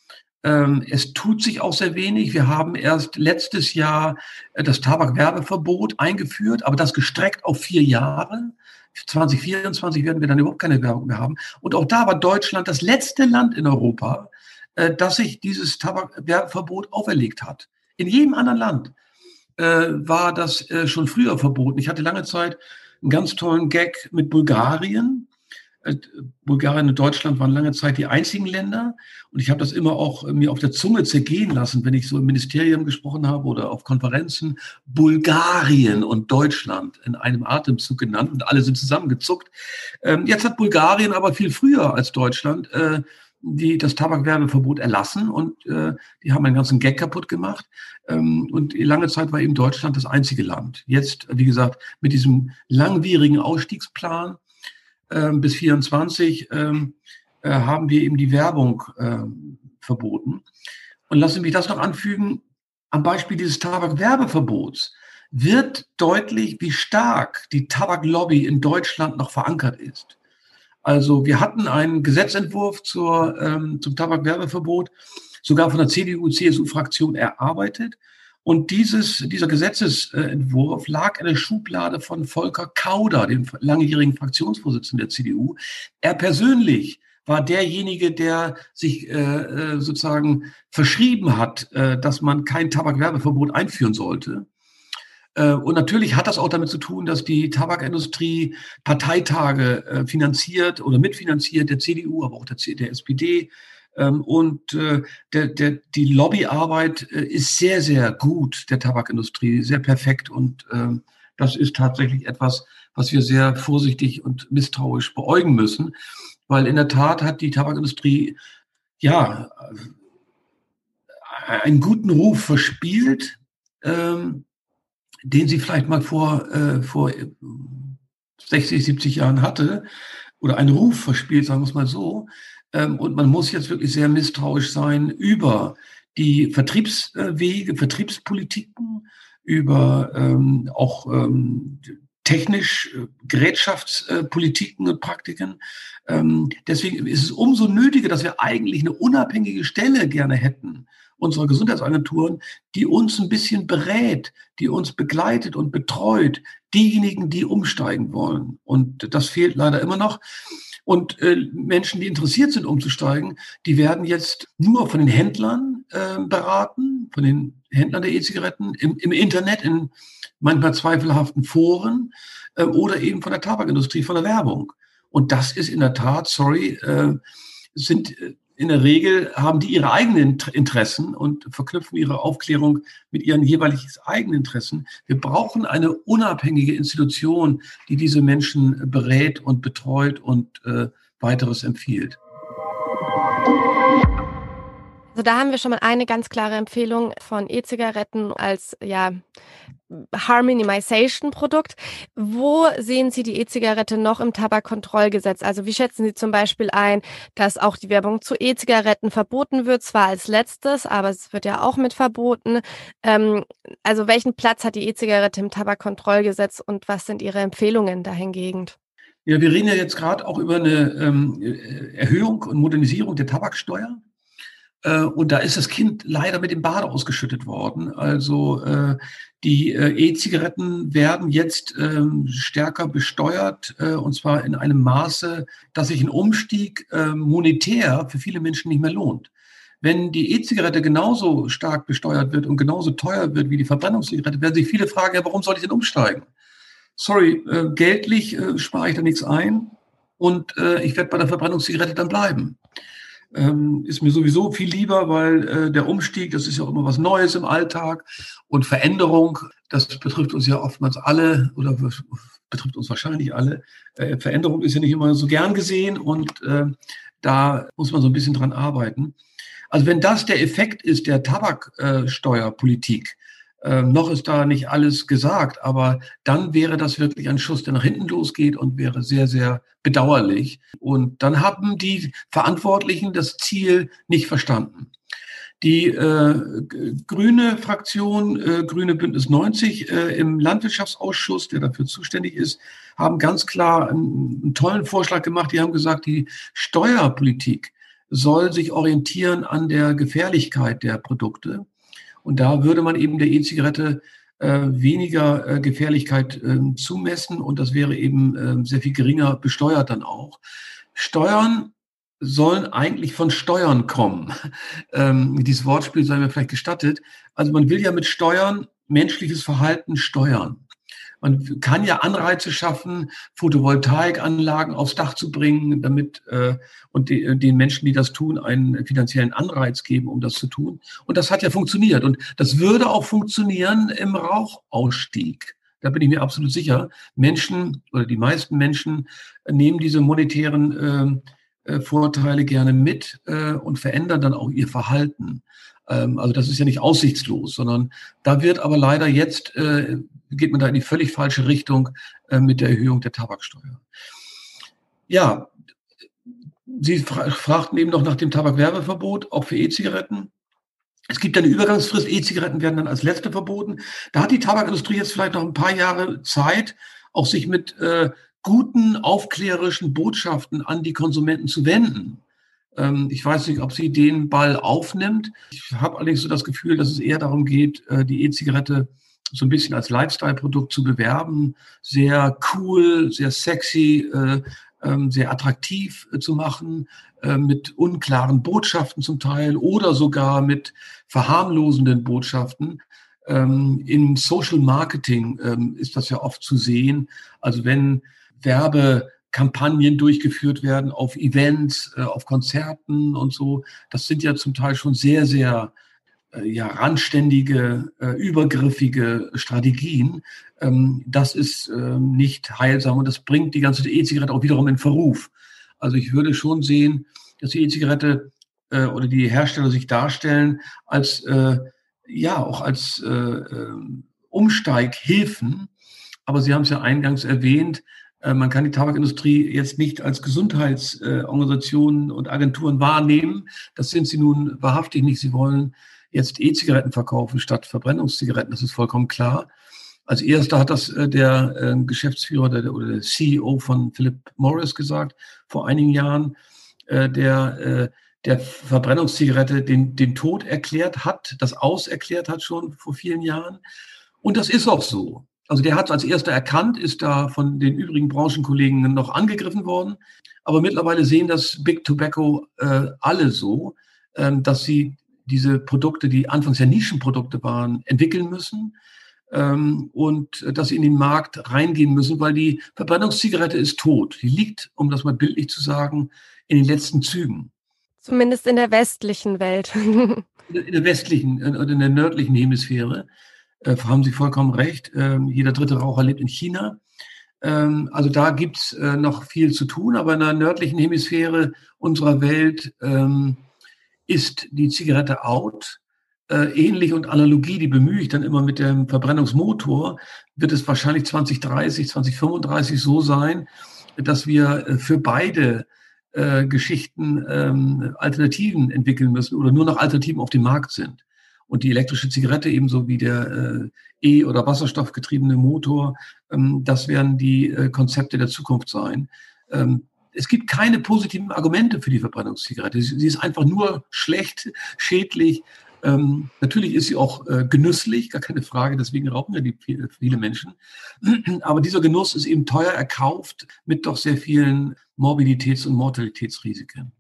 Ähm, es tut sich auch sehr wenig. Wir haben erst letztes Jahr äh, das Tabakwerbeverbot eingeführt, aber das gestreckt auf vier Jahre. zwanzig vierundzwanzig werden wir dann überhaupt keine Werbung mehr haben. Und auch da war Deutschland das letzte Land in Europa, äh, das sich dieses Tabakwerbeverbot auferlegt hat. In jedem anderen Land äh, war das äh, schon früher verboten. Ich hatte lange Zeit einen ganz tollen Gag mit Bulgarien. Bulgarien und Deutschland waren lange Zeit die einzigen Länder. Und ich habe das immer auch mir auf der Zunge zergehen lassen, wenn ich so im Ministerium gesprochen habe oder auf Konferenzen. Bulgarien und Deutschland in einem Atemzug genannt und alle sind zusammengezuckt. Ähm, jetzt hat Bulgarien aber viel früher als Deutschland äh, die das Tabakwerbeverbot erlassen und äh, die haben einen ganzen Gag kaputt gemacht. Ähm, und lange Zeit war eben Deutschland das einzige Land. Jetzt, wie gesagt, mit diesem langwierigen Ausstiegsplan bis vierundzwanzig ähm, äh, haben wir eben die Werbung äh, verboten. Und lassen Sie mich das noch anfügen, am Beispiel dieses Tabakwerbeverbots wird deutlich, wie stark die Tabaklobby in Deutschland noch verankert ist. Also wir hatten einen Gesetzentwurf zur, ähm, zum Tabakwerbeverbot, sogar von der C D U C S U-Fraktion erarbeitet. Und dieses, dieser Gesetzesentwurf lag in der Schublade von Volker Kauder, dem langjährigen Fraktionsvorsitzenden der C D U. Er persönlich war derjenige, der sich äh, sozusagen verschrieben hat, äh, dass man kein Tabakwerbeverbot einführen sollte. Und natürlich hat das auch damit zu tun, dass die Tabakindustrie Parteitage finanziert oder mitfinanziert, der C D U, aber auch der, C- der S P D. Und der, der, die Lobbyarbeit ist sehr, sehr gut, der Tabakindustrie, sehr perfekt. Und das ist tatsächlich etwas, was wir sehr vorsichtig und misstrauisch beäugen müssen, weil in der Tat hat die Tabakindustrie ja einen guten Ruf verspielt, ähm, den sie vielleicht mal vor, äh, vor sechzig, siebzig Jahren hatte, oder einen Ruf verspielt, sagen wir es mal so. Ähm, und man muss jetzt wirklich sehr misstrauisch sein über die Vertriebswege, Vertriebspolitiken, über ähm, auch ähm, technisch äh, Gerätschaftspolitiken und Praktiken. Ähm, deswegen ist es umso nötiger, dass wir eigentlich eine unabhängige Stelle gerne hätten, unserer Gesundheitsagenturen, die uns ein bisschen berät, die uns begleitet und betreut, diejenigen, die umsteigen wollen. Und das fehlt leider immer noch. Und äh, Menschen, die interessiert sind, umzusteigen, die werden jetzt nur von den Händlern äh, beraten, von den Händlern der E-Zigaretten im, im Internet, in manchmal zweifelhaften Foren äh, oder eben von der Tabakindustrie, von der Werbung. Und das ist in der Tat, sorry, äh, sind äh, in der Regel haben die ihre eigenen Interessen und verknüpfen ihre Aufklärung mit ihren jeweiligen eigenen Interessen. Wir brauchen eine unabhängige Institution, die diese Menschen berät und betreut und äh, weiteres empfiehlt. Also da haben wir schon mal eine ganz klare Empfehlung von E-Zigaretten als ja Harm Minimization Produkt. Wo sehen Sie die E-Zigarette noch im Tabakkontrollgesetz? Also wie schätzen Sie zum Beispiel ein, dass auch die Werbung zu E-Zigaretten verboten wird, zwar als letztes, aber es wird ja auch mit verboten. Ähm, also welchen Platz hat die E-Zigarette im Tabakkontrollgesetz und was sind Ihre Empfehlungen dahingegen? Ja, wir reden ja jetzt gerade auch über eine ähm, Erhöhung und Modernisierung der Tabaksteuer. Und da ist das Kind leider mit dem Bade ausgeschüttet worden. Also äh, die äh, E-Zigaretten werden jetzt äh, stärker besteuert, äh, und zwar in einem Maße, dass sich ein Umstieg äh, monetär für viele Menschen nicht mehr lohnt. Wenn die E-Zigarette genauso stark besteuert wird und genauso teuer wird wie die Verbrennungszigarette, werden sich viele fragen, ja, warum soll ich denn umsteigen? Sorry, äh, geldlich äh, spare ich da nichts ein und äh, ich werde bei der Verbrennungszigarette dann bleiben. Ähm, ist mir sowieso viel lieber, weil äh, der Umstieg, das ist ja auch immer was Neues im Alltag und Veränderung, das betrifft uns ja oftmals alle oder betrifft uns wahrscheinlich alle. Äh, Veränderung ist ja nicht immer so gern gesehen und äh, da muss man so ein bisschen dran arbeiten. Also wenn das der Effekt ist der Tabaksteuerpolitik, äh, noch ist da nicht alles gesagt, aber dann wäre das wirklich ein Schuss, der nach hinten losgeht und wäre sehr, sehr bedauerlich. Und dann haben die Verantwortlichen das Ziel nicht verstanden. Die äh, grüne Fraktion, äh, Grüne Bündnis neunzig äh, im Landwirtschaftsausschuss, der dafür zuständig ist, haben ganz klar einen, einen tollen Vorschlag gemacht. Die haben gesagt, die Steuerpolitik soll sich orientieren an der Gefährlichkeit der Produkte. Und da würde man eben der E-Zigarette äh, weniger äh, Gefährlichkeit äh, zumessen und das wäre eben äh, sehr viel geringer besteuert dann auch. Steuern sollen eigentlich von Steuern kommen. Ähm, dieses Wortspiel sei mir vielleicht gestattet. Also man will ja mit Steuern menschliches Verhalten steuern. Man kann ja Anreize schaffen, Photovoltaikanlagen aufs Dach zu bringen, damit äh, und die, den Menschen, die das tun, einen finanziellen Anreiz geben, um das zu tun. Und das hat ja funktioniert. Und das würde auch funktionieren im Rauchausstieg. Da bin ich mir absolut sicher. Menschen oder die meisten Menschen nehmen diese monetären äh, Vorteile gerne mit äh, und verändern dann auch ihr Verhalten. Ähm, also das ist ja nicht aussichtslos, sondern da wird aber leider jetzt, äh, geht man da in die völlig falsche Richtung äh, mit der Erhöhung der Tabaksteuer. Ja, Sie fra fragten eben noch nach dem Tabakwerbeverbot, auch für E-Zigaretten. Es gibt eine Übergangsfrist, E-Zigaretten werden dann als letzte verboten. Da hat die Tabakindustrie jetzt vielleicht noch ein paar Jahre Zeit, auch sich mit äh, guten, aufklärerischen Botschaften an die Konsumenten zu wenden. Ähm, ich weiß nicht, ob sie den Ball aufnimmt. Ich habe allerdings so das Gefühl, dass es eher darum geht, äh, die E-Zigarette so ein bisschen als Lifestyle-Produkt zu bewerben, sehr cool, sehr sexy, äh, ähm, sehr attraktiv äh, zu machen, äh, mit unklaren Botschaften zum Teil oder sogar mit verharmlosenden Botschaften. Ähm, im Social Marketing ähm, ist das ja oft zu sehen. Also wenn Werbekampagnen durchgeführt werden auf Events, äh, auf Konzerten und so, das sind ja zum Teil schon sehr, sehr äh, ja, randständige, äh, übergriffige Strategien. Ähm, das ist ähm, nicht heilsam und das bringt die ganze E-Zigarette auch wiederum in Verruf. Also ich würde schon sehen, dass die E-Zigarette äh, oder die Hersteller sich darstellen als äh, ja auch als äh, äh, Umsteighilfen. Aber Sie haben es ja eingangs erwähnt, äh, man kann die Tabakindustrie jetzt nicht als Gesundheitsorganisationen äh, und Agenturen wahrnehmen. Das sind sie nun wahrhaftig nicht. Sie wollen jetzt E-Zigaretten verkaufen statt Verbrennungszigaretten. Das ist vollkommen klar. Als erster hat das äh, der äh, Geschäftsführer der, oder der C E O von Philip Morris gesagt vor einigen Jahren, äh, der äh, der Verbrennungszigarette den, den Tod erklärt hat, das auserklärt hat schon vor vielen Jahren. Und das ist auch so. Also der hat es als erster erkannt, ist da von den übrigen Branchenkollegen noch angegriffen worden. Aber mittlerweile sehen das Big Tobacco äh, alle so, äh, dass sie diese Produkte, die anfangs ja Nischenprodukte waren, entwickeln müssen ähm, und dass sie in den Markt reingehen müssen, weil die Verbrennungszigarette ist tot. Die liegt, um das mal bildlich zu sagen, in den letzten Zügen. Zumindest in der westlichen Welt. In der westlichen und in der nördlichen Hemisphäre äh, haben Sie vollkommen recht. Ähm, jeder dritte Raucher lebt in China. Ähm, also da gibt's äh, noch viel zu tun, aber in der nördlichen Hemisphäre unserer Welt ähm, ist die Zigarette out. Äh, ähnlich und Analogie, die bemühe ich dann immer mit dem Verbrennungsmotor, wird es wahrscheinlich zwanzig dreißig, zwanzig fünfunddreißig so sein, dass wir äh, für beide äh, Geschichten ähm, Alternativen entwickeln müssen oder nur noch Alternativen auf dem Markt sind. Und die elektrische Zigarette ebenso wie der äh, E- oder wasserstoffgetriebene Motor, ähm, das werden die äh, Konzepte der Zukunft sein. Ähm, es gibt keine positiven Argumente für die Verbrennungszigarette. Sie, sie ist einfach nur schlecht, schädlich. Ähm, natürlich ist sie auch äh, genüsslich, gar keine Frage, deswegen rauchen ja die viele, viele Menschen. Aber dieser Genuss ist eben teuer erkauft mit doch sehr vielen Morbiditäts- und Mortalitätsrisiken.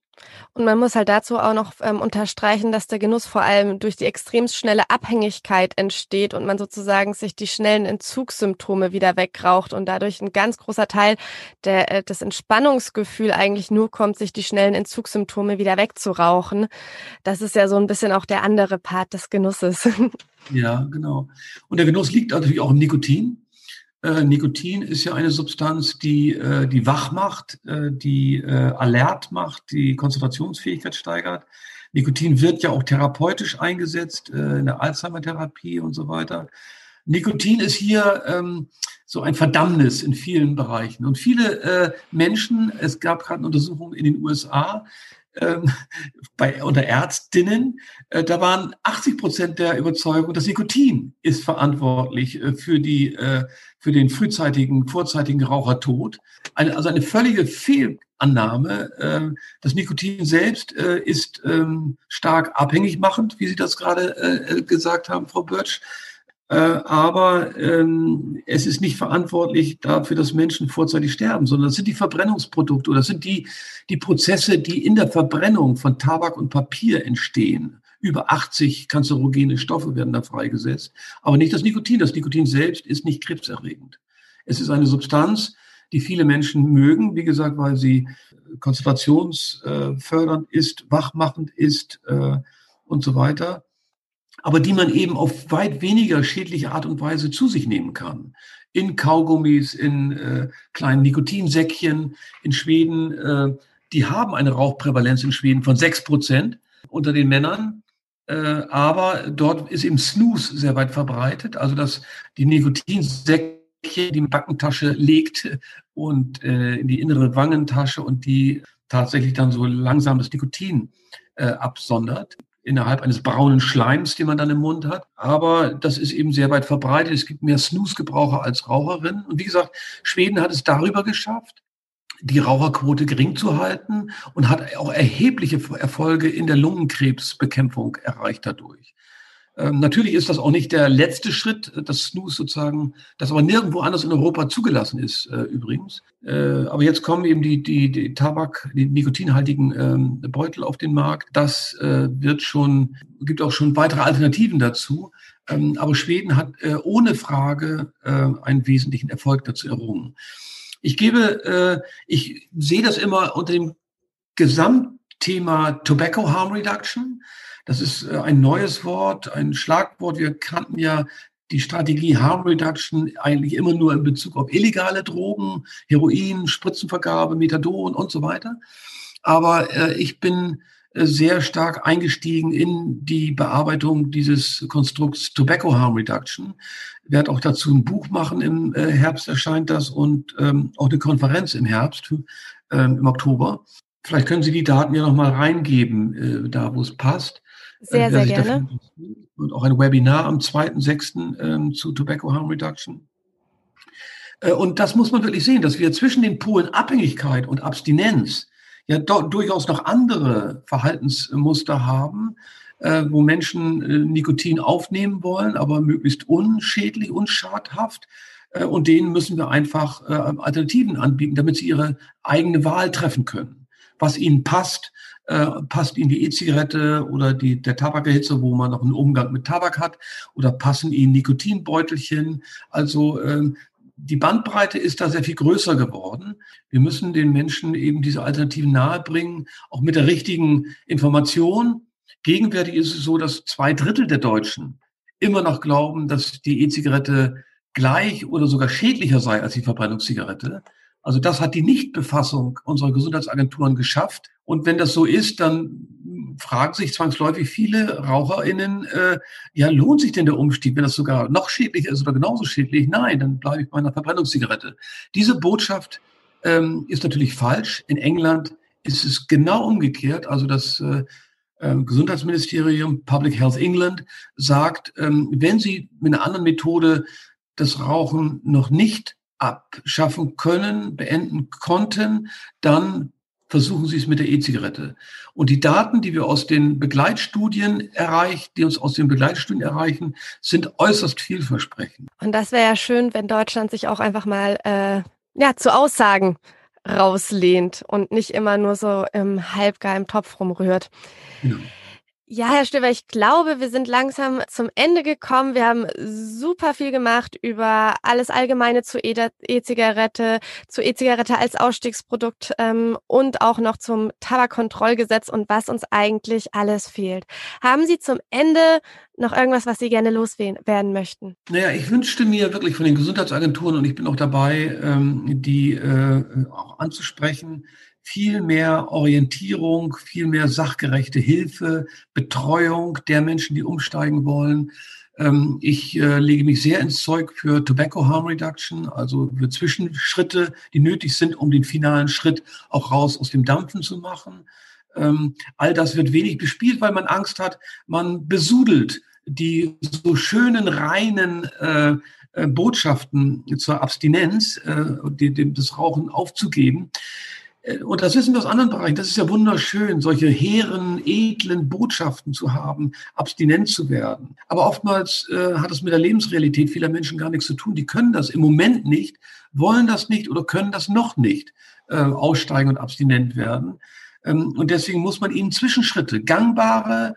Und man muss halt dazu auch noch ähm, unterstreichen, dass der Genuss vor allem durch die extrem schnelle Abhängigkeit entsteht und man sozusagen sich die schnellen Entzugssymptome wieder wegraucht und dadurch ein ganz großer Teil der, äh, des Entspannungsgefühl eigentlich nur kommt, sich die schnellen Entzugssymptome wieder wegzurauchen. Das ist ja so ein bisschen auch der andere Part des Genusses. Ja, genau. Und der Genuss liegt natürlich auch im Nikotin. Äh, Nikotin ist ja eine Substanz, die, äh, die wach macht, äh, die äh, alert macht, die Konzentrationsfähigkeit steigert. Nikotin wird ja auch therapeutisch eingesetzt, äh, in der Alzheimer-Therapie und so weiter. Nikotin ist hier ähm, so ein Verdammnis in vielen Bereichen. Und viele äh, Menschen, es gab gerade eine Untersuchung in den U S A, ähm, bei, unter Ärztinnen, äh, da waren achtzig Prozent der Überzeugung, dass Nikotin ist verantwortlich äh, für die, äh, für den frühzeitigen, vorzeitigen Rauchertod. Eine, also eine völlige Fehlannahme. Äh, das Nikotin selbst äh, ist ähm, stark abhängig machend, wie Sie das gerade äh, gesagt haben, Frau Börtsch. Äh, aber ähm, es ist nicht verantwortlich dafür, dass Menschen vorzeitig sterben, sondern das sind die Verbrennungsprodukte oder das sind die, die Prozesse, die in der Verbrennung von Tabak und Papier entstehen. Über achtzig kanzerogene Stoffe werden da freigesetzt, aber nicht das Nikotin. Das Nikotin selbst ist nicht krebserregend. Es ist eine Substanz, die viele Menschen mögen, wie gesagt, weil sie konzentrationsfördernd ist, wachmachend ist äh, und so weiter, aber die man eben auf weit weniger schädliche Art und Weise zu sich nehmen kann. In Kaugummis, in äh, kleinen Nikotinsäckchen. In Schweden, äh, die haben eine Rauchprävalenz in Schweden von sechs Prozent unter den Männern. Äh, aber dort ist eben Snus sehr weit verbreitet, also dass die Nikotinsäckchen die in die Backentasche legt und äh, in die innere Wangentasche und die tatsächlich dann so langsam das Nikotin äh, absondert innerhalb eines braunen Schleims, den man dann im Mund hat. Aber das ist eben sehr weit verbreitet. Es gibt mehr Snus-Gebraucher als Raucherinnen. Und wie gesagt, Schweden hat es darüber geschafft, die Raucherquote gering zu halten und hat auch erhebliche Erfolge in der Lungenkrebsbekämpfung erreicht dadurch. Ähm, natürlich ist das auch nicht der letzte Schritt, das Snus sozusagen, das aber nirgendwo anders in Europa zugelassen ist, äh, übrigens. Äh, aber jetzt kommen eben die, die, die Tabak, die nikotinhaltigen ähm, Beutel auf den Markt. Das äh, wird schon, gibt auch schon weitere Alternativen dazu. Ähm, aber Schweden hat äh, ohne Frage äh, einen wesentlichen Erfolg dazu errungen. Ich gebe, äh, ich sehe das immer unter dem Gesamtthema Tobacco Harm Reduction. Das ist ein neues Wort, ein Schlagwort. Wir kannten ja die Strategie Harm Reduction eigentlich immer nur in Bezug auf illegale Drogen, Heroin, Spritzenvergabe, Methadon und so weiter. Aber äh, ich bin sehr stark eingestiegen in die Bearbeitung dieses Konstrukts Tobacco Harm Reduction. Ich werde auch dazu ein Buch machen, im äh, Herbst erscheint das, und ähm, auch eine Konferenz im Herbst, ähm, im Oktober. Vielleicht können Sie die Daten ja nochmal reingeben, äh, da wo es passt. Sehr, sehr gerne. Und auch ein Webinar am zweiten sechsten Ähm, zu Tobacco Harm Reduction. Äh, und das muss man wirklich sehen, dass wir zwischen den Polen Abhängigkeit und Abstinenz ja do- durchaus noch andere Verhaltensmuster haben, äh, wo Menschen äh, Nikotin aufnehmen wollen, aber möglichst unschädlich, unschadhaft. Äh, und denen müssen wir einfach äh, Alternativen anbieten, damit sie ihre eigene Wahl treffen können. Was ihnen passt, äh, passt ihnen die E-Zigarette oder die, der Tabakerhitzer, wo man noch einen Umgang mit Tabak hat, oder passen ihnen Nikotinbeutelchen. Also ähm, die Bandbreite ist da sehr viel größer geworden. Wir müssen den Menschen eben diese Alternativen nahebringen, auch mit der richtigen Information. Gegenwärtig ist es so, dass zwei Drittel der Deutschen immer noch glauben, dass die E-Zigarette gleich oder sogar schädlicher sei als die Verbrennungszigarette. Also das hat die Nichtbefassung unserer Gesundheitsagenturen geschafft. Und wenn das so ist, dann fragen sich zwangsläufig viele RaucherInnen, äh, ja, lohnt sich denn der Umstieg, wenn das sogar noch schädlicher ist oder genauso schädlich? Nein, dann bleibe ich bei einer Verbrennungszigarette. Diese Botschaft ähm, ist natürlich falsch. In England ist es genau umgekehrt. Also das äh, äh, Gesundheitsministerium, Public Health England, sagt, ähm, wenn Sie mit einer anderen Methode das Rauchen noch nicht abschaffen können, beenden konnten, dann versuchen Sie es mit der E-Zigarette. Und die Daten, die wir aus den Begleitstudien erreichen, die uns aus den Begleitstudien erreichen, sind äußerst vielversprechend. Und das wäre ja schön, wenn Deutschland sich auch einfach mal äh, ja, zu Aussagen rauslehnt und nicht immer nur so im halbgaren Topf rumrührt. Genau. Ja, Herr Stöver, ich glaube, wir sind langsam zum Ende gekommen. Wir haben super viel gemacht über alles Allgemeine zur E-Zigarette, zur E-Zigarette als Ausstiegsprodukt ähm, und auch noch zum Tabakkontrollgesetz und was uns eigentlich alles fehlt. Haben Sie zum Ende noch irgendwas, was Sie gerne loswerden möchten? Naja, ich wünschte mir wirklich von den Gesundheitsagenturen, und ich bin auch dabei, ähm, die äh, auch anzusprechen, viel mehr Orientierung, viel mehr sachgerechte Hilfe, Betreuung der Menschen, die umsteigen wollen. Ähm, ich äh, lege mich sehr ins Zeug für Tobacco Harm Reduction, also für Zwischenschritte, die nötig sind, um den finalen Schritt auch raus aus dem Dampfen zu machen. Ähm, all das wird wenig bespielt, weil man Angst hat, man besudelt die so schönen, reinen äh, äh, Botschaften zur Abstinenz, äh, die, die, das Rauchen aufzugeben. Und das wissen wir aus anderen Bereichen. Das ist ja wunderschön, solche hehren, edlen Botschaften zu haben, abstinent zu werden. Aber oftmals äh, hat es mit der Lebensrealität vieler Menschen gar nichts zu tun. Die können das im Moment nicht, wollen das nicht oder können das noch nicht äh, aussteigen und abstinent werden. Ähm, und deswegen muss man ihnen Zwischenschritte, gangbare,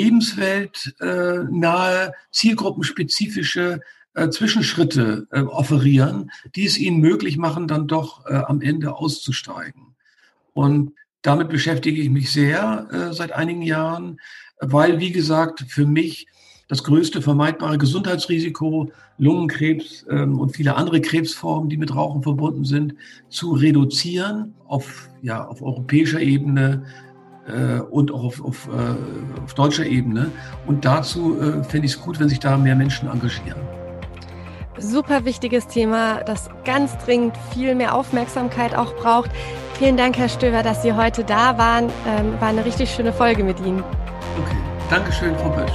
lebensweltnahe, zielgruppenspezifische äh, Zwischenschritte äh, offerieren, die es ihnen möglich machen, dann doch äh, am Ende auszusteigen. Und damit beschäftige ich mich sehr äh, seit einigen Jahren, weil, wie gesagt, für mich das größte vermeidbare Gesundheitsrisiko, Lungenkrebs ähm, und viele andere Krebsformen, die mit Rauchen verbunden sind, zu reduzieren auf, ja, auf europäischer Ebene äh, und auch auf, auf, äh, auf deutscher Ebene. Und dazu äh, fände ich es gut, wenn sich da mehr Menschen engagieren. Super wichtiges Thema, das ganz dringend viel mehr Aufmerksamkeit auch braucht. Vielen Dank, Herr Stöver, dass Sie heute da waren. Ähm, war eine richtig schöne Folge mit Ihnen. Okay, Dankeschön, Frau Bösch.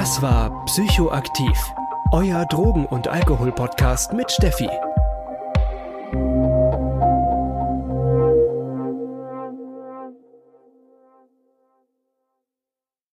Das war Psychoaktiv, euer Drogen- und Alkohol-Podcast mit Steffi.